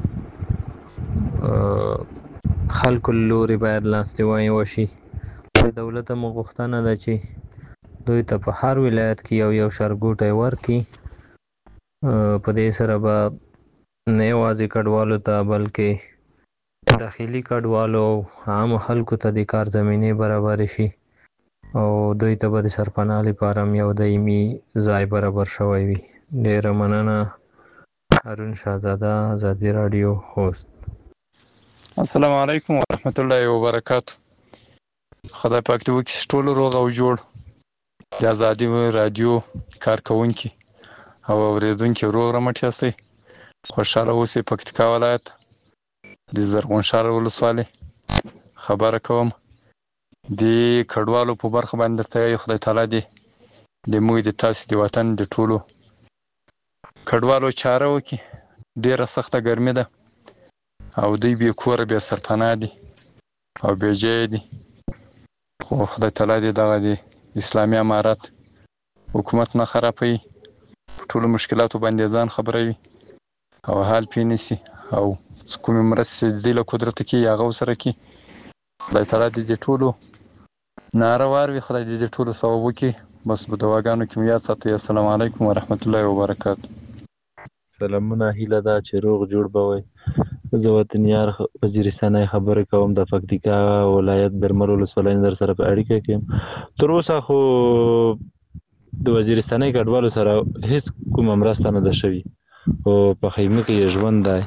خلکو له لورې باید لاسنیوی وشي. د دولت هم غوښتنه ده چې دوی ته په هر ولایت کې یو یو ښارګوټی ورکړي. په دې سره به نه یوازې کډوالو ته بلکې داخلي کډوالو او عامو خلکو ته د کار زمینې برابر شي او دوی ته به د سرپناه لپاره هم یو دایمي ځای برابر شوی وي. ډېره مننه. هارون شاهزاده، ازادي راډیو هوست. السلام علیکم ورحمت الله وبرکاتو. خدای پاک دې وکړي ټول روغ او جوړ، د ازادي راډیو کارکونکي او اوریدونکي روغ رمټ یاستئ، خوشحاله اوسئ. پکتیکا ولایت د زرغونشهر ولسوالۍ خبره کوم. د کډوالو په برخه باندې درته خدای تعالی دې د موږ د تاسې د وطن د ټولو کډوالو چاره وکړي. ډېره سخته ګرمي ده او دوی بې کوره بې سرپناه دي او بې ځایه دي، خو خدای تعالی دې دغه د اسلامي امارت حکومت نه خرابوي، په ټولو مشکلاتو باندې ځان خبروي او حال پې نیسي او کومې مرستې د دوی له قدرته کېږي هغه ورسره کړي. خدای تعالی دې د ټولو ناره واروي، خدای دې د ټولو ثواب وکړي. بس په دعاګانو کې مو یاد ساتئ. السلام علیکم ورحمت الله وبرکاتو. سلامونه، هیله ده چې روغ جوړ به وئ. زه وطنیار وزیرستاني خبرې کوم، د پکتیکا ولایت برمل ولسوالۍ در سره په اړیکه کې یم. تر اوسه خو د وزیرستاني کډوالو سره هیڅ کومه مرسته نه ده شوې او په خیمه کې یې ژوند دی.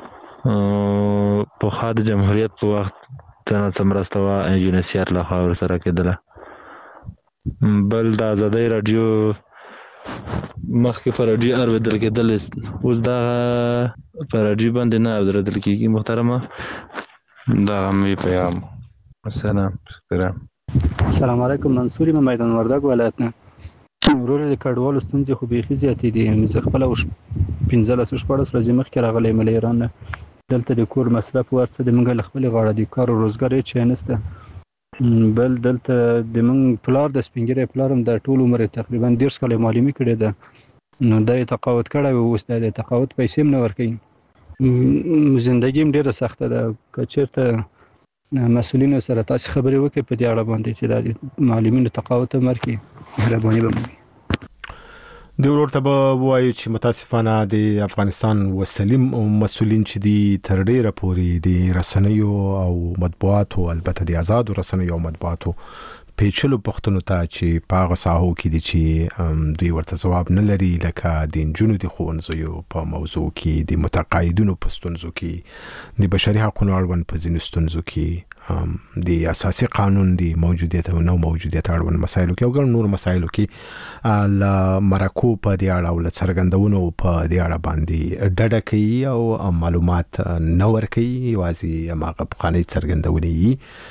پخوا د جمهوریت په وخت ته څه مرسته وه یونیسیار له خوا ورسره کېدله. بل د ازادۍ راډیو مخکې په راډیو اورېدل کېدل، اوس دغه په راډیو باندې نه اورېدل کېږي. محترمه دغه مې پیغام. السلام شکرا. السلام علیکم، منصور یم میدان وردګ ولایت نه. ورور د کډوالو ستونزې خو بیخي زیاتې دي. زه خپله اوس پنځلس شپاړس ورځې مخکې راغلی یم له ایران نه. دلته د کور مصرف ورڅه د موږ له خپلې غاړه د کار او روزګار هېڅ شی نشته. بل دلته د موږ پلار د سپین ږیری پلار هم د ټول عمر تقریبا دېرش کاله معلمي کړې ده، نو دا یې تقاعد کړی و، اوس د تقاعد پیسې هم نه ورکوي. زندګي هم ډېره سخته ده. که چېرته مسؤلینو سره تاسې خبرې وکړئ په دې اړه باندې چې دا د معلمینو تقاعد هم ورکړي، مهرباني به وکړي. د ورور ته به وایو چې متاسفانه د افغانستان وسلیم مسؤلین چې دي تر ډیره پورې د رسنیو او مطبوعاتو، البته د آزادو رسنیو او مطبوعاتو پیچلو پښتنو ته چې په هغه ساحو کې دي چې دوی ورته ځواب نه لري، لکه د نجونو د ښوونځیو په موضوع کې، د متقاعدینو په ستونزو کې، د بشري حقونو اړوند په ځینو ستونزو کې، د اساسي قانون د موجودیت او نو موجودیت اړوند مسایلو کې او ګڼ نور مسایلو کې ل مرکو په دې اړه او ل څرګندونو په دې اړه باندې ډډه کوي او معلومات نه ورکوي، یوازې هماغه پخوانۍ څرګندونې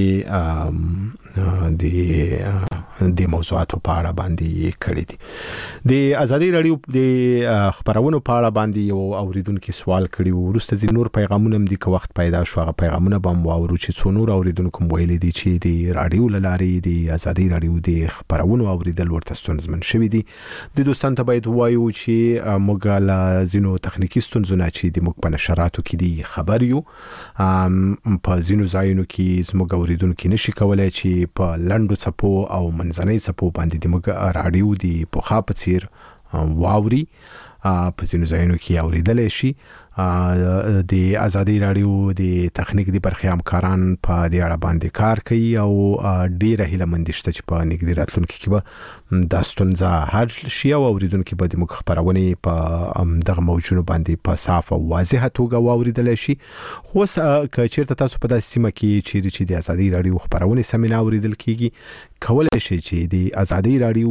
چې د د موضوعاتو په اړه باندې کړي دي. د ازادي رادیو د خبرونو په اړه باندې یو اوریدونکو سوال کړي و، وروسته ځینې نور پیغامونه هم دي که وخت پیدا شو هغه پیغامونه به هم واورو چې څو نور اوریدونکو هم ویلي دي چې د رادیو له لارې د ازادي رادیو د خبرونو اوریدل ورته ستونزمن شوي دي. د دوستانو ته باید ووایو چې موږ له ځینو تخنیکي ستونزو نه چې د موږ په نشراتو کې دي خبر یو، په ځینو ځایونو کې زموږ اوریدونکو نشي کولای چې په لنډو څپو او منځنۍ څپو باندې د موږ رادیو د پخوا په څیر واوري، په ځینو ځایونو کې اوریدلی شي. د ازادي رادیو د تخنیک د برخې همکاران په دې اړه باندې کار کوي او ډیره هیله مند شته چې په نږدې راتلونکي کې به دا ستونزه حل شي او اوریدونکي به د موږ خبرونې په دغه موجونو باندې په صاف او واضحه توګه واوریدلی شي. خو اوس که چېرته تاسو په داسې سیمه کې چیرې چې د ازادي رادیو خبرونې سمې نه اوریدل کیږي، کولی شي چې د ازادي رادیو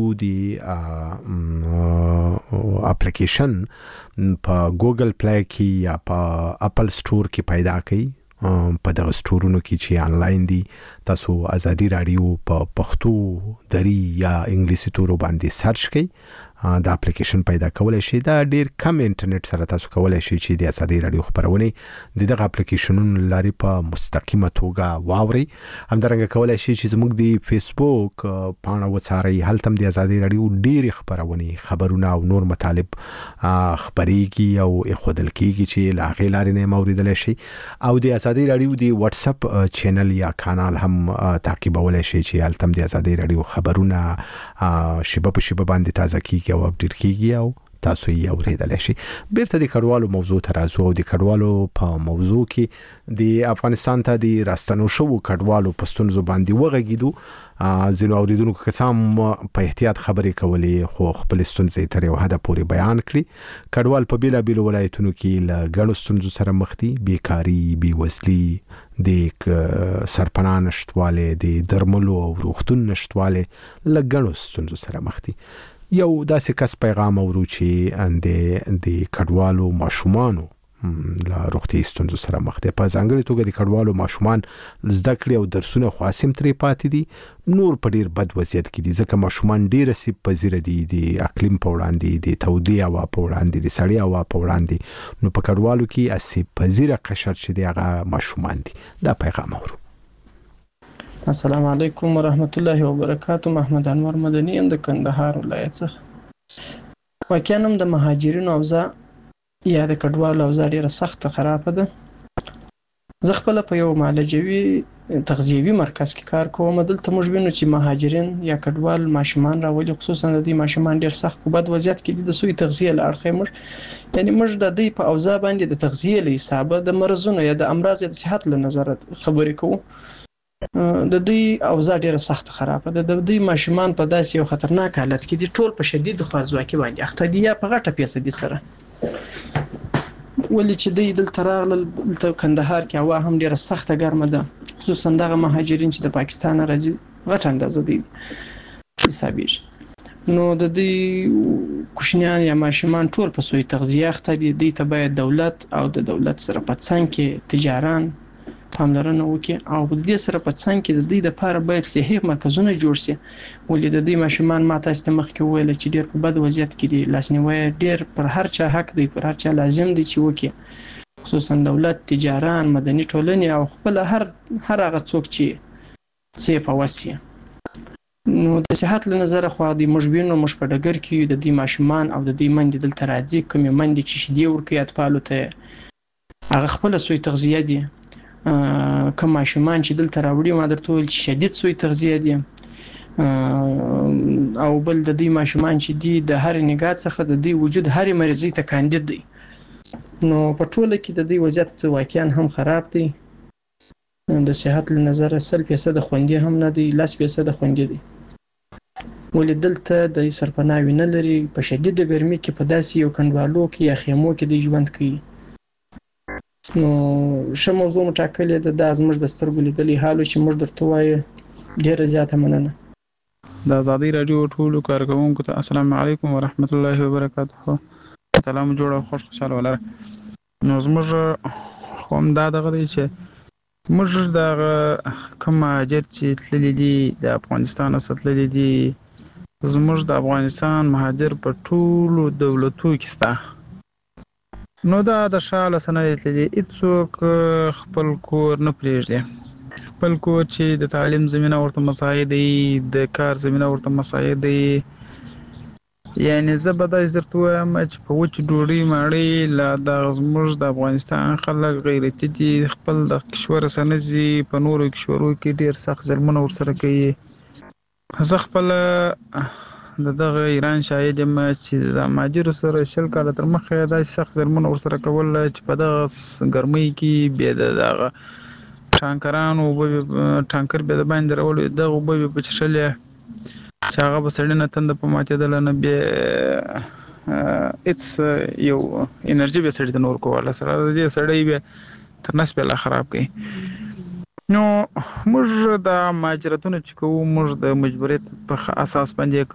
د اپلیکیشن په ګوګل پلی کې یا په اپل سټور کې پیدا کړئ. په دغه سټورونو کې چې آنلاین دي تاسو ازادي رادیو په پښتو، دری یا انګلیسي تورو باندې سرچ کړئ، دا اپلیکیشن پیدا کولای شي. دا ډیر کم انټرنیټ سره تاسو کولای شي چې د ازادي رادیو خبرونه د دغه اپلیکیشنونو لاري په مستقیمه توګه واوري. همدارنګه کولای شي چې زموږ د فیسبوک پاڼه وڅارئ، هلته هم د ازادي رادیو ډیر خبرونه خبرونه او نور مطالب خبريږي او اخودل کیږي چې لا غیر لاري نه موریدل شي. او د ازادي رادیو د واتس اپ چینل یا کانال هم تعقیبولای شي چې هلته هم د ازادي رادیو خبرونه شیبه په شیبه باندې تازه کیږي او اپډیټ کیږي او تاسو یې اوریدلی شي. بیرته د کډوالو موضوع ته راځو او د کډوالو په موضوع کې د افغانستان ته د راستنو شوو کډوالو په ستونزو باندې وغږیدو. ځینو اوریدونکو که څه هم په احتیاط خبرې کولې خو خپل ستونزې تر یو حده پورې بیان کړي. کډوال په بیلابیلو ولایتونو کې له ګڼو ستونزو سره مخ دي، بیکاري، بېوزلي، د سرپناه نشتوالی، د درملو او روغتون نشتوالی، له ګڼو ستونزو سره مخ دي. یو داسې کس پیغام اورو چې د د کډوالو ماشومانو له روغتي ستونزو سره مخ دي. په ځانګړې توګه د کډوالو ماشومان زده کړې او درسونه خاصم ترې پاتې دي، نور په ډیر بد وضعیت کې دي ځکه ماشومان ډیر سیب پذیر دي د اقلیم په وړاندې، د تودې هوا په وړاندې، د سړې هوا په وړاندې. نو په کډوالو کې اسیب پذیر قشر چې دی هغه ماشومان دي. دا پیغام اورو. السلام علیکم ورحمت الله وبرکاته. محمد انور مدني ام د کندهار ولایت څخه. واقعا هم د مهاجرینو اوضاع یا د کډوالو اوضاع ډیره سخته خرابه ده. زه خپل په یو معالجوي تغذیوي مرکز کې کار کوم. دلته موږ وینو چې مهاجرین یا کډوال ماشومان راولي، خصوصا د دې ماشومان ډیر سخت په بد وضعیت کې دي. د سوی تغذیه له اړخه موږ یعنی موږ د دې په اوضاع باندې د تغذیه له حسابه د مرزونو یا د امراض یا د صحت له نظره خبرې کوو. د دې اوضاع ډیره سخت خرابه ده. د دې ماشومان په داسې یو خطرناک حالت کې دي، ټول په شدید خوارځواکي باندې اخته دي یا په غټه فیصدي سره. ولې چې دوی دلته راغلل، دلته کندهار کې هوا هم ډیره سخته ګرمه ده، خصوصا دغه مهاجرین چې د پاکستان راځي غټه اندازه دي حسابېږي. نو د دې کوچنیان یا ماشومان ټول په سوی تغذیه اخته دي. دوی ته باید دولت او د دولت سره په څنګ کې تجاران پاملرنه وکړي او د دې سره په څنګ کې د دې لپاره باید صحي مرکزونه جوړ شي. ولې د دې ماشومان ما تاسو ته مخکې وویل چې ډېر په بد وضعیت کې دي، لاسنیوی ډېر پر هر چا حق دی، پر هر چا لازم دی چې وکړي، خصوصا دولت، تجاران، مدني ټولنې او خپل هر هر هغه څوک چې څه په وسیه. نو د صحت له نظره خو د مشبینو مش په ډګر کې د دې ماشومان او د دې منډې دلته راځي، کومې منډې چې شیدې ورکوي اطفالو ته هغه خپله سوی تغذیه دي. کوم ماشومان چې دلته راوړي ما درته وویل چې شدید سوی تغذیه دي، او بل د دې ماشومان چې دي د هر نگاه څخه د دې وجود هر مریضي ته کاندید دي. نو په ټوله کې د دې وضعیت واقعا هم خراب دی. د صحت له نظره سل فیصد خوندي هم نه دی، لس فیصد خوندي دی. ولې دلته د سرپناه نه لري، په شدیده ګرمي کې په داسې یو کنډوالو کې یا خیمو کې د ژوند کوي. نو ښه موضوع مو ټاکلې ده، دا زموږ د سترګو لیدلی حال چې موږ درته وایو. ډېره زیاته مننه. د ازادۍ راډیو ټولو کارکوونکو ته السلام علیکم ورحمت الله وبرکاته. تعالی مو جوړ او خوش خوشاله ولره. نو زموږ خو هم دا دغه دی چې موږ دغه کوم مهاجر چې تللي دي د افغانستان څخه تللي دي، زموږ د افغانستان مهاجر په ټولو دولتو کې شته. نو دا د شاله سنه تللي، هېڅوک خپل کور نه پرېږدي. خپل کور چې د تعلیم زمینه ورته مساعد دی، د کار زمینه ورته مساعد دی. یعنی زه به داسې درته وایم چې په وچ ډوډۍ ماړۍ لا دغه زموږ د افغانستان خلک غیرتي دي، خپل د کشوره سه نه ځي، په نورو کشورو کې ډېر سخت ظلمونه ورسره کوي. زه خپله د دغه ایران شاهد یم چې د مهاجرو سره شل کاله تر مخه داسې سخت ظلمونه ورسره کول چې په دغه ګرمۍ کې بیا د دغه ټانکرانو اوبه ټانکر بیا د باندې راولي، دغه اوبه بیا په څښلې چې هغه به سړي نه تنده په ماتېدله نه بیا هېڅ یو انرژي بیا سړي ته نه ورکوله، سره د دې سړی بیا تر نس بیا لا خراب کوي. نو موږ د مهاجرتونه چې کوو، موږ د مجبوریت په اساس باندې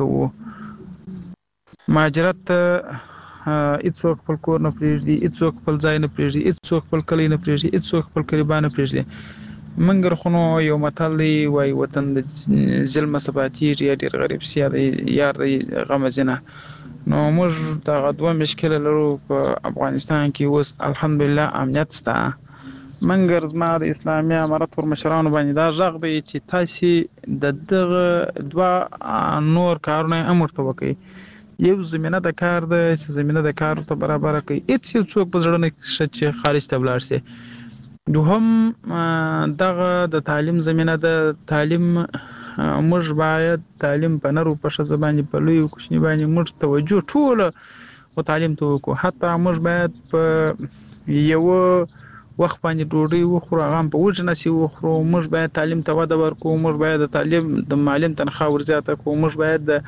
کوو. مهاجرت هېڅوک خپل کور نه پرېږدي، هېڅوک خپل ځای نه پرېږدي، هېڅوک خپل کلی نه پرېږدي، هېڅوک خپل قریبا نه پرېږدي. منګر خو نو یو متل دی، وایي وطن د ظلمه ثباتېږي یا ډېر غریب سي یا د یار د غمه ځینه. نو موږ دغه دوه مشکله لرو په افغانستان کې اوس الحمدلله امنیت شته. منګر زما د اسلامي امارت پر مشرانو باندې دا غږ دی چې تاسې د دغه دوه نور کارونه هم ورته وکړئ. یو زمینه د کار ده چې زمینه د کار ته برابره کوي، هېڅ یو څوک په زړه نه ښه چې خارج ته ولاړ شي. دوهم دغه د تعلیم زمینه ده. تعلیم موږ باید تعلیم په نر او په ښځه باندې په لوی او کوچني باندې موږ توجه ټوله و تعلیم ته وکړو. حتی موږ باید په یوه وخت باندې ډوډۍ وخورو، هغه هم په وچ نسي وخورو. موږ باید تعلیم ته وده ورکړو، موږ باید د تعلیم د معلم تنخواه ورزیاته کړو، موږ باید د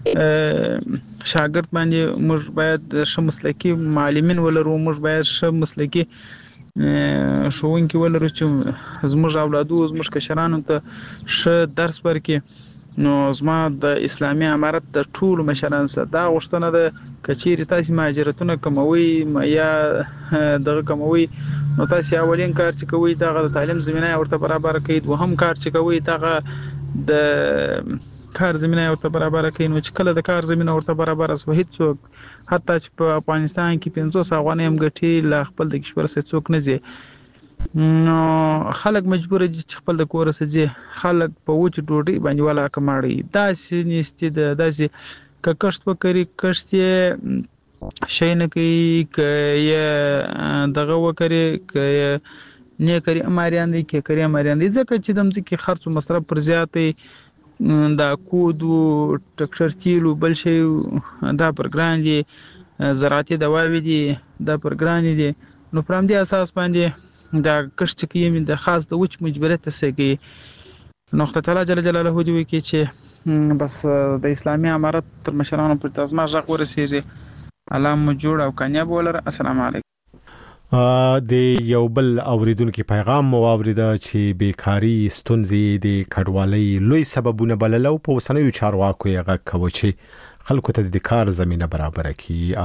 شاګرد باندې موږ باید ښه مسلکي معلمین ولرو، موږ باید ښه مسلکي ښوونکي ولرو چې زموږ اولادو زموږ کشرانو ته ښه درس ورکړي. نو زما د اسلامي امارت د ټولو مشرانو سره دا غوښتنه ده، که چیرې تاسې مهاجرتونه کموئ یا دغه کموئ، نو تاسې اولین کار چې کوئ دغه د تعلیم زمینه ورته برابره کوئ. دوهم کار چې کوئ دغه د کار زمینه ورته برابره کوي. نو چې کله د کار زمینه ورته برابره شوه، هېڅوک حتی چې په افغانستان کې پنځوس افغانۍ هم ګټي له خپل د کشور څخه څوک نه ځي. نو خلک مجبور دي چې خپل د کور څخه ځي. خلک په وچ ډوډۍ باندې ولاکه ماړوي. داسې نیستي ده، داسې که کښت وکړي کښت یې شی نه کوي، که یې دغه وکړي که یې نه کړي اماریان دي، که کړي اماریان دي. ځکه چې د ځمکې خرڅ او مصرف پر زیات دی، دا کود او ټکټر تیل او بل شی دا پر ګران دي، زراعتي دواوې دي دا پر ګران دي. نو پر همدې اساس باندې دا کښت چې کوي د خاص د وچ مجبوریت څخه کوي. نو خدای تعالی جل جلاله دې وکړي چې بس د اسلامي امارت تر مشرانو پر تاسما ځق ورسېږي. الله مو جوړ او کامیاب ولر. السلام علیکم. د یو بل اوریدونکو پیغام مو اوریده چې بیکاری ستونزې د کډوالۍ لوی سببونه بللو په وسنیو چارواکو یې غږ کوي چې خلکو ته د کار زمينه برابر کړي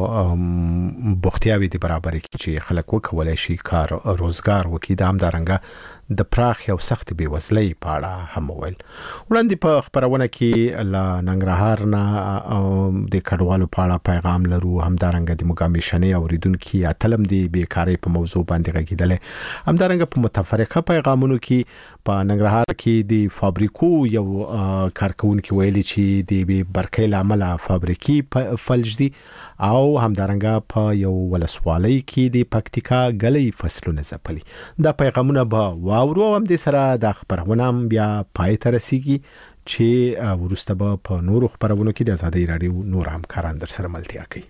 او بوختیاوي دي برابر کړي چې خلک وکولای شي کار روزګار وکړي. د همدارنګه د پراخ او سخت بیوزلۍ په اړه هم ویل. وړاندې په خبرونه کې لا ننګرهار نه د کډوالو په اړه پیغام لرو. همدارنګه د مګامیشنې اوریدونکو اتلم دی بیکاری په موضوع باندې غږیدل. همدارنګه په متفرقه پیغامونو کې په ننګرهار کې د فابریکو یو کارکونکو ویلي چې د برکې لامل فابریکې فلج دي او همدارنګه په یو ولسوالۍ کې د پکتیکا غلې فصلونه ځپلي. دا پیغامونه به واورو هم د سره د خبرونه بیا پای ته رسیږي چې ورسته به په نورو خبرونو کې د آزادۍ رادیو نور همکاران در سره ملتیا کوي.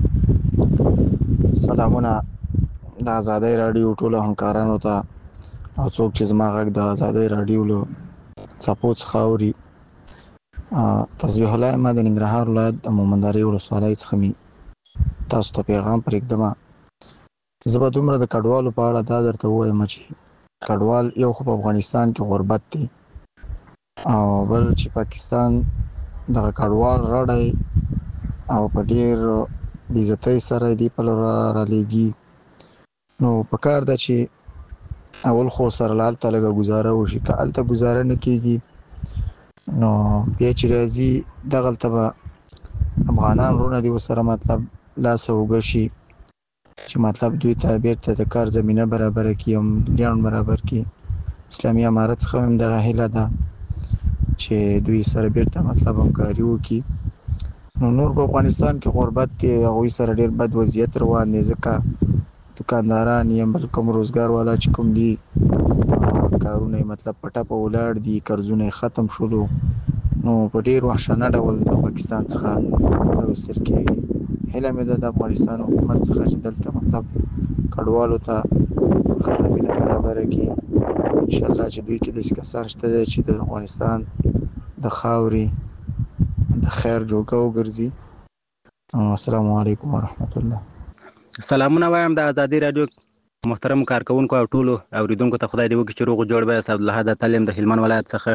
سلامونه د آزادۍ رادیو ټول همکارانو ته. او څوک چې زما غږ د آزادۍ راډیو له څپو څخه اوري. تصبیح الله ما د ننګرهار ولایت د مومندرې ولسوالۍ څخه مې تاسو ته پیغام پرېږدم. زه به دومره د کډوالو په اړه دا درته ووایم چې کډوال یو خو په افغانستان کې غربت دی او بل چې پاکستان دغه کډوال راړی او په ډېر بې عزتۍ سره دې په لور رالیږي. نو په کار ده چې اول خو سره له هلته لږه ګزاره وشي. که هلته ګزاره نه کېږي نو بیا چې راځي دغلته به افغانان وروڼه دي ورسره مطلب لاس اوږه شي چې مطلب دوی ته بېرته د کار زمینه برابره کړي او ملیان برابر کړي. اسلامي امارت څخه هم دغه هیله ده چې دوی سره بېرته مطلب همکاري وکړي. نو نور په افغانستان کې غربت دی، هغوی سره ډېر بد وضعیت روان دی ځکه دکانداران یا بل کوم روزګار والا چې کوم دي کارونه یې مطلب په ټپه ولاړ دي، قرضونه یې ختم شولو. نو په ډېر وحشانه ډول د پاکستان څخه راوستل کېږي. هیله مې ده د افغانستان حکومت څخه چې دلته مطلب کډوالو ته ښه زمینه برابره کړي. انشاءالله چې دوی کې داسې کسان شته دی چې د افغانستان د خاورې د خیر جوګه وګرځي. السلام علیکم ورحمت الله. سلامونه وایم د ازادي راډیو محترم کارکونکو او ټولو اوریدونکو ته خدای دې وکړي چې روغ جوړ به. عبدالله د تعلیم د هلمند ولایت څخه.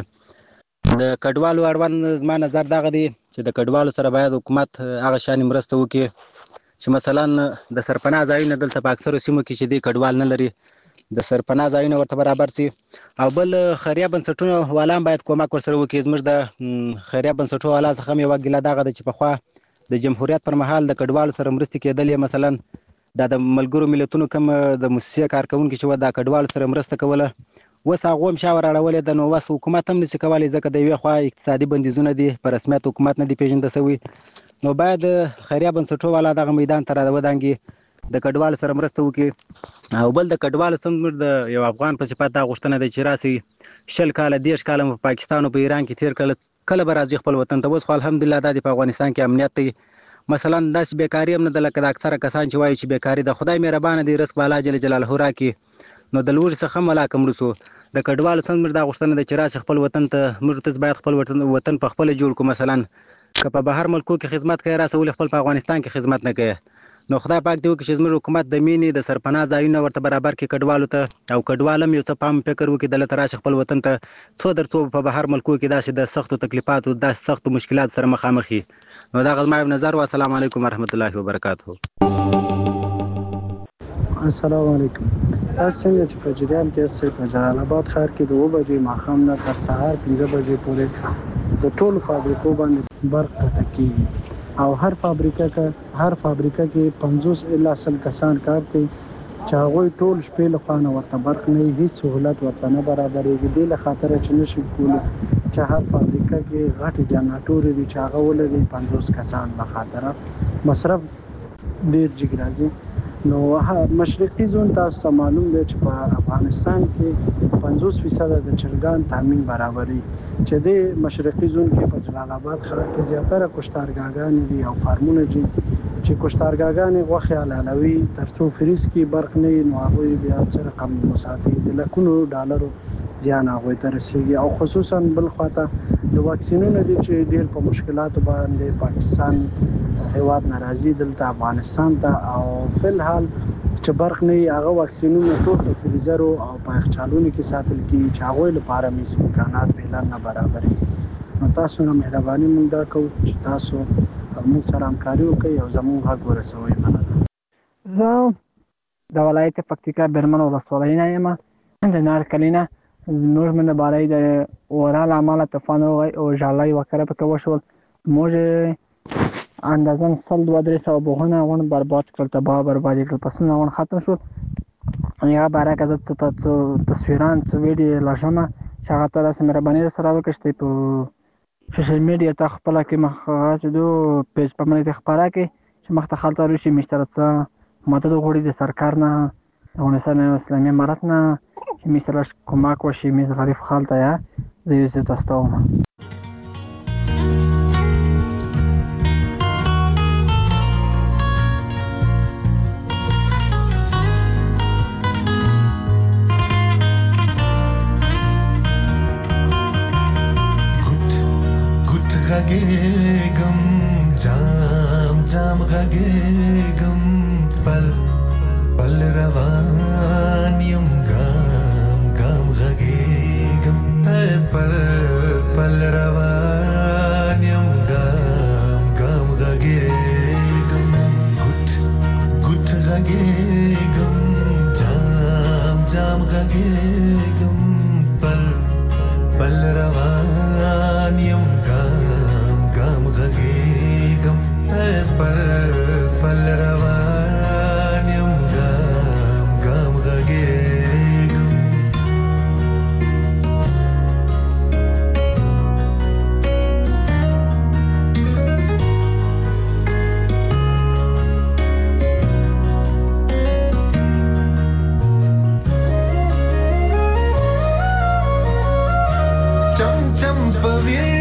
د کډوالو اړوند زما نظر دغه دی چې د کډوالو سره باید حکومت هغه شانې مرسته وکړي چې مثلا د سرپناه ځایونه دلته په اکثرو سیمو کې چې دی کډوال نه لري د سرپناه ځایونه ورته برابر شي. او بل خیریه بنسټونه والان باید کومک ورسره وکړي. زموږ د خیریه بنسټونو والا څخه هم یوه ګیله دغه ده چې پخوا د جمهوریت پر مهال د کډوالو سره مرستې کېدلې. مثلا دا د ملګرو ملتونو کوم د موسسې کارکوونکي چې وه د کډوالو سره مرسته کوله، اوس هغو هم شا ور اړولې ده. نو اوس حکومت هم نشي کولی ځکه د یوې خوا اقتصادي بندیزونه دي، په رسمیت حکومت نه دي پېژنده شوي. نو باید خیریه بنسټونو والا دغه میدان ته راودانګي د کډوالو سره مرسته وکړي. او بل د کډوالو څخه د یو افغان په صفت دا غوښتنه ده چې راسي شل کاله دېرش کاله په پاکستان او په ایران کې تېر کړل، کله به راځي خپل وطن ته. اوس خو الحمدلله دا د په افغانستان کې امنیت دی. مثلا داسې بیکاري هم نه ده لکه د اکثره کسان چې وایي چې بیکاري ده. خدای مهربانه دی، رزق به الله جل جلاله راکړي. نو د لوږې څخه هم هلاکه مړه شو. د کډوالو څخه زموږ دا غوښتنه ده چې راسي خپل وطن ته. موږ ته باید خپل وطن په خپله جوړ کړو. مثلا که په بهر ملکو کې خدمت کوي راسه ولې خپل په افغانستان کې خدمت نه کوي. نو خدای پاک دې وکړي چې زموږ حکومت د مینې د سرپناه ځایونه ورته برابر کړي کډوالو ته. او کډوال هم یو څه پام فکر وکړي دلته راشي خپل وطن ته څو در څو په بهر ملکو کې داسې د سختو تکلیفاتو داسې سختو مشکلات سره مخامخ وي. نو دغه زما یو نظر و. السلام علیکم ورحمت الله وبرکاته. السلام علیکم. تاسو څنګه چې په جریان کې اوسئ په جلال آباد ښار کې د اوه بجې ماښام نه تر سهار پنځه بجې پورې د ټولو فابریکو باندې برق قطع کېږي او هر فابریکه کې هر فابریکه کې پنځوس الا سل کسان کار کوي چې هغوی ټول شپې له خوا نه ورته برق نه وي، هېڅ سهولت ورته نه برابرېږي. دې له خاطره چې نشي کولی چې هر فابریکه کې غټې جنراتورې دي چې هغه ولري پنځوس کسان په خاطره مصرف ډېر جګ راځي. نو مشرقي زون تاسو ته معلوم دی چې په افغانستان کې پنځوس فیصده د چرګان تامین برابري چې د مشرقي زون کې په جلال آباد ښار کې زیاتره کشتارګاګانې دي او فارمونه دي چې کشتارګاګانې غوښې حلالوي تر څو فریز کې برق نه وي. نو هغوی بیا څه رقم وساتي د لکونو ډالرو زیان هغوی ته رسېږي. او خصوصا بل خواته د واکسینونو دي چې ډېر په مشکلاتو باندې پاکستان هیواد ناراضي دلته افغانستان ته. او فلحال چې برق نه وي هغه واکسینونه ټول په فریزرو او په یخچالونو کې ساتل کېږي چې هغوی لپاره هېڅ امکانات فعلا نه برابرېږي. نو تاسو نه مهرباني مونږ دا کوو چې تاسو موږ سره همکاري وکړئ او زموږ غږ ورسوئ. مننه. زه د ولایت پکتیکا برمن ولسوالۍ نه یم. د نارکلي نه زموږ من بالای د ورا له امله طوفان وغی او ژاله یې وکره پکې وشول. موږ اندازن سل دوه درې سوه بوغونه اون برباد کړل، تباه بربادي کړل، پسونه اون ختم شول. یا برعکس زه څه تصویران څه ویډیو لږمه چې هغه ته داسې مهرباني سره وکړئ چې په سوشل میډیا ته خپله کې مخ چې دو پیج په باندې خپاره کړئ چې مخ ته خلته راشي موږ سره څه مدد وغواړي د سرکار نه د افغانستان اسلامي امارت نه چې موږ سره کومک وشي. موږ غریب خلک یا زه یې زه تاسو ته وایم. غږېږم جام جام غږېږم پل پل روان یم ګام ګام غږېږم پل پل روان یم ګام ګام غږېږم ګوټ ګوټ غږېږم جام جام غږېږم پل پل روان یم ګام ګام غږېږم پل پل روان یم ګام ګام غږېږم چم چم په ویر